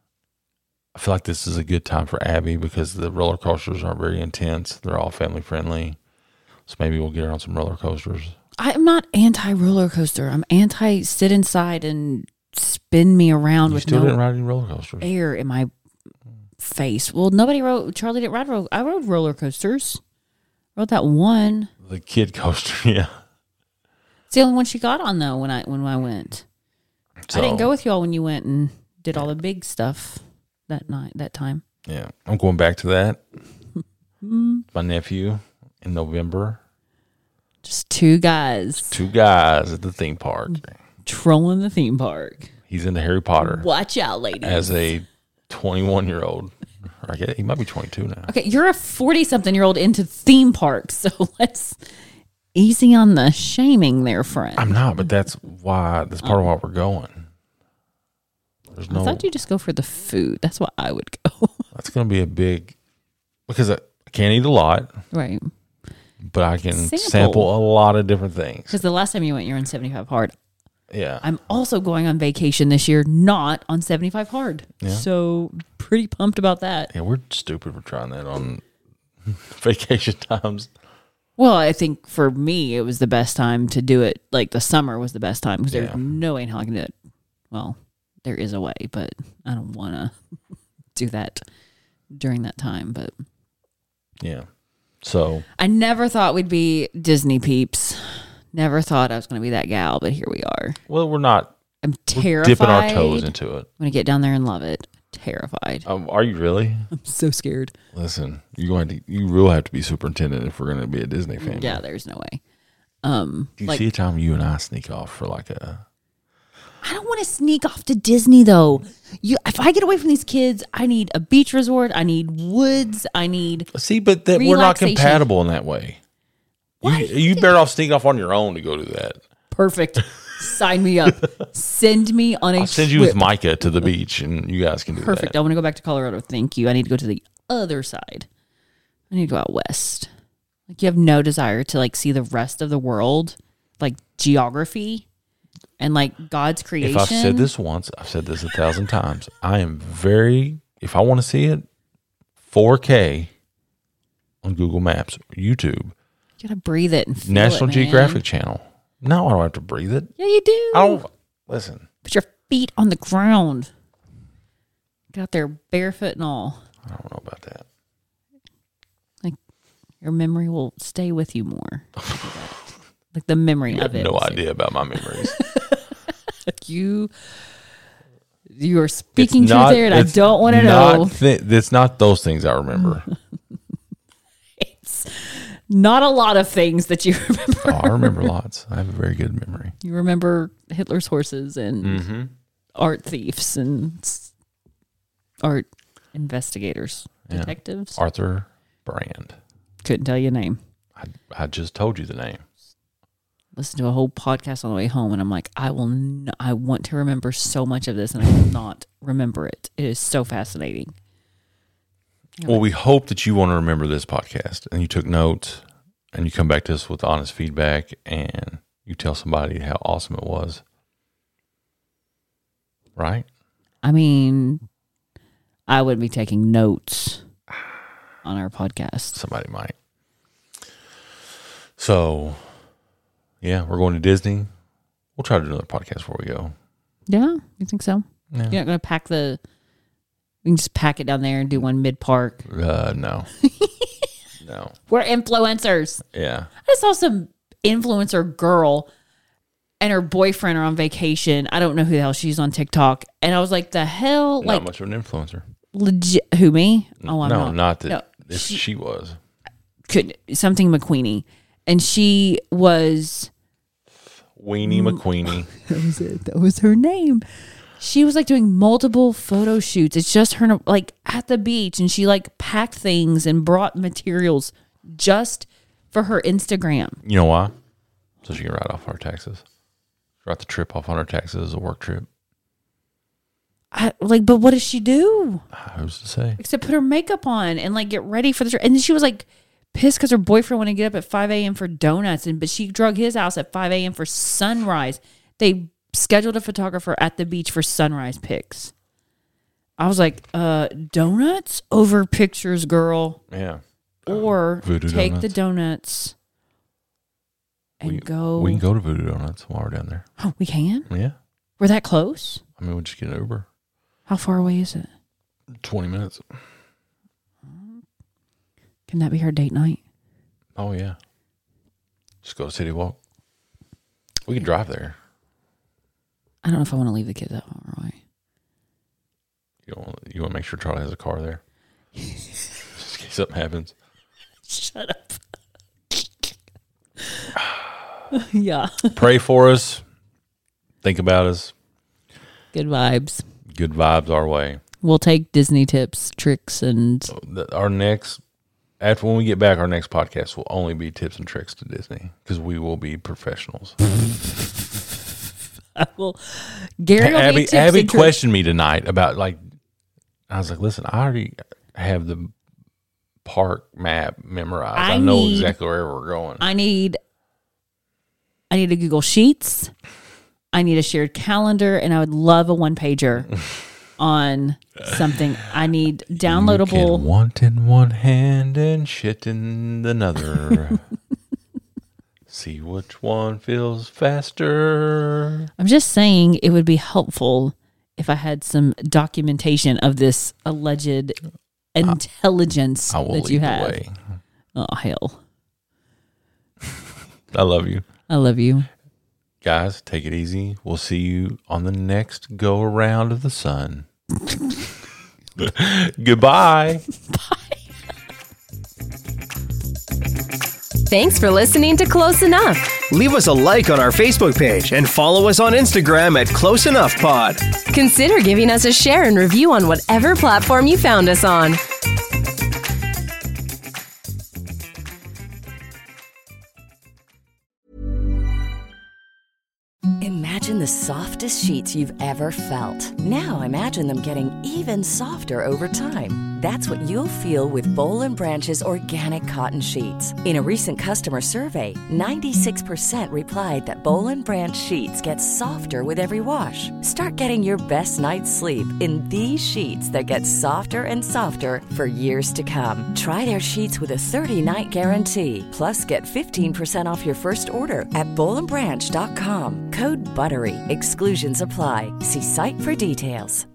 I feel like this is a good time for Abby because the roller coasters aren't very intense. They're all family friendly. So maybe we'll get her on some roller coasters. I'm not anti roller coaster. I'm anti sit inside and spin me around You with still no didn't ride any roller coasters. air in my face. Well, nobody rode. Charlie didn't ride. Ro- I rode roller coasters. Rode that one. The kid coaster, yeah. It's the only one she got on though when I when I went. So, I didn't go with y'all when you went and did all the big stuff that night that time. Yeah, I'm going back to that. My nephew in November. Just two guys Two guys at the theme park. trolling the theme park. He's into Harry Potter Watch out, ladies. as a twenty-one year old. I guess he might be twenty-two now. Okay, you're a forty-something-year-old into theme parks, so let's easy on the shaming there, friend. I'm not, but that's why. That's part of why we're going. There's I no. thought you just go for the food. That's why I would go. That's going to be a big because I, I can't eat a lot, Right. but I can Sample. sample a lot of different things. Because the last time you went, you were on seventy-five hard. Yeah, I'm also going on vacation this year, not on seventy-five hard. Yeah. So pretty pumped about that. yeah, we're stupid for trying that on vacation times. Well, I think for me, it was the best time to do it. Like the summer was the best time because there's Yeah. no way in hell I can do it. Well, there is a way, but I don't want to do that during that time. But Yeah, so I never thought we'd be Disney peeps. Never thought I was going to be that gal, but here we are. well, we're not I'm we're terrified. dipping our toes into it. I'm going to get down there and love it. Terrified. Um, are you really? I'm so scared. Listen, you're going to you will have to be superintendent if we're going to be a Disney family. Yeah, there's no way. Um, Do you like, see a time you and I sneak off for like a? I don't want to sneak off to Disney though. You, if I get away from these kids, I need a beach resort. I need woods. I need. See, but that we're not Relaxation. compatible in that way. You, Why? you better off sneak off on your own to go do that. Perfect. Sign me up. Send me on a I'll send you trip. with Micah to the beach, and you guys can do Perfect. that. I want to go back to Colorado. Thank you. I need to go to the other side. I need to go out west. Like you have no desire to like see the rest of the world, like geography and like God's creation. If I've said this once, I've said this a thousand times. I am very. If I want to see it, four K on Google Maps, YouTube, You gotta breathe it and feel National it, man. Geographic Channel. No, I don't have to breathe it. Yeah, you do. I don't. Listen. Put your feet on the ground. Get out there barefoot and all. I don't know about that. Like your memory will stay with you more. Like the memory You of have it. no idea about my memories. you you are speaking It's truth not- there, and I it's don't want to not know. Th- it's not those things I remember. It's not a lot of things that you remember. Oh, I remember lots. I have a very good memory. You remember Hitler's horses and Mm-hmm. art thieves and s- art investigators, Yeah. detectives. Arthur Brand. Couldn't tell you a name. I, I just told you the name. Listen to a whole podcast on the way home, and I'm like, I will. N- I want to remember so much of this, and I will not remember it. It is so fascinating. Well, we hope that you want to remember this podcast and you took notes and you come back to us with honest feedback and you tell somebody how awesome it was. Right? I mean, I would be taking notes on our podcast. Somebody might. So, yeah, we're going to Disney. We'll try to do another podcast before we go. Yeah, you think so? Yeah. You're not going to pack the. We can just pack it down there and do one mid park. Uh, no. No. We're influencers. Yeah. I saw some influencer girl and her boyfriend are on vacation. I don't know who the hell she's on TikTok. And I was like, the hell? Not Like, much of an influencer. legit. Who, me? Oh, I'm no, not. not that No, if she- she was. Could something McQueenie. And she was. Weenie Mm. McQueenie. That was it. That was her name. She was like doing multiple photo shoots. It's just her like at the beach, and she like packed things and brought materials just for her Instagram. You know why? So she can write off our taxes. Write the trip off on her taxes as a work trip. I, like, but what does she do? Who's to say? Except put her makeup on and like get ready for the trip. And then she was like pissed because her boyfriend wanted to get up at five a.m. for donuts, and but she drug his house at five a.m. for sunrise. They scheduled a photographer at the beach for sunrise pics. I was like, uh, donuts over pictures, girl. Yeah. Or Voodoo take Donuts. the donuts and we, go. We can go to Voodoo Donuts while we're down there. Oh, we can? Yeah. We're that close? I mean, we'll just get an Uber. How far away is it? twenty minutes. Can that be our date night? Oh, yeah. Just go to City Walk. We can drive there. I don't know if I want to leave the kids that far away. You want, you want to make sure Charlie has a car there? Just in case something happens. Shut up. Yeah. Pray for us. Think about us. Good vibes. Good vibes our way. We'll take Disney tips, tricks, and The- Our next, after when we get back, our next podcast will only be tips and tricks to Disney because we will be professionals. I will. Gary will Abby, be tips Abby and tricks. questioned me tonight about like, I was like, listen, I already have the park map memorized. I, I know need- exactly where we're going. I need. I need a Google Sheets. I need a shared calendar, and I would love a one pager on something. I need You downloadable. can want in one hand and shit in another. See which one feels faster. I'm just saying it would be helpful if I had some documentation of this alleged intelligence I will that lead you the have. way. Oh hell! I love you. I love you. Guys, take it easy. We'll see you on the next go around of the sun. Goodbye. Thanks for listening to Close Enough. Leave us a like on our Facebook page and follow us on Instagram at Close Enough Pod. Consider giving us a share and review on whatever platform you found us on. Imagine the softest sheets you've ever felt. Now imagine them getting even softer over time. That's what you'll feel with Boll and Branch's organic cotton sheets. In a recent customer survey, ninety-six percent replied that Boll and Branch sheets get softer with every wash. Start getting your best night's sleep in these sheets that get softer and softer for years to come. Try their sheets with a thirty-night guarantee. Plus, get fifteen percent off your first order at boll and branch dot com. Code BUTTERY. Exclusions apply. See site for details.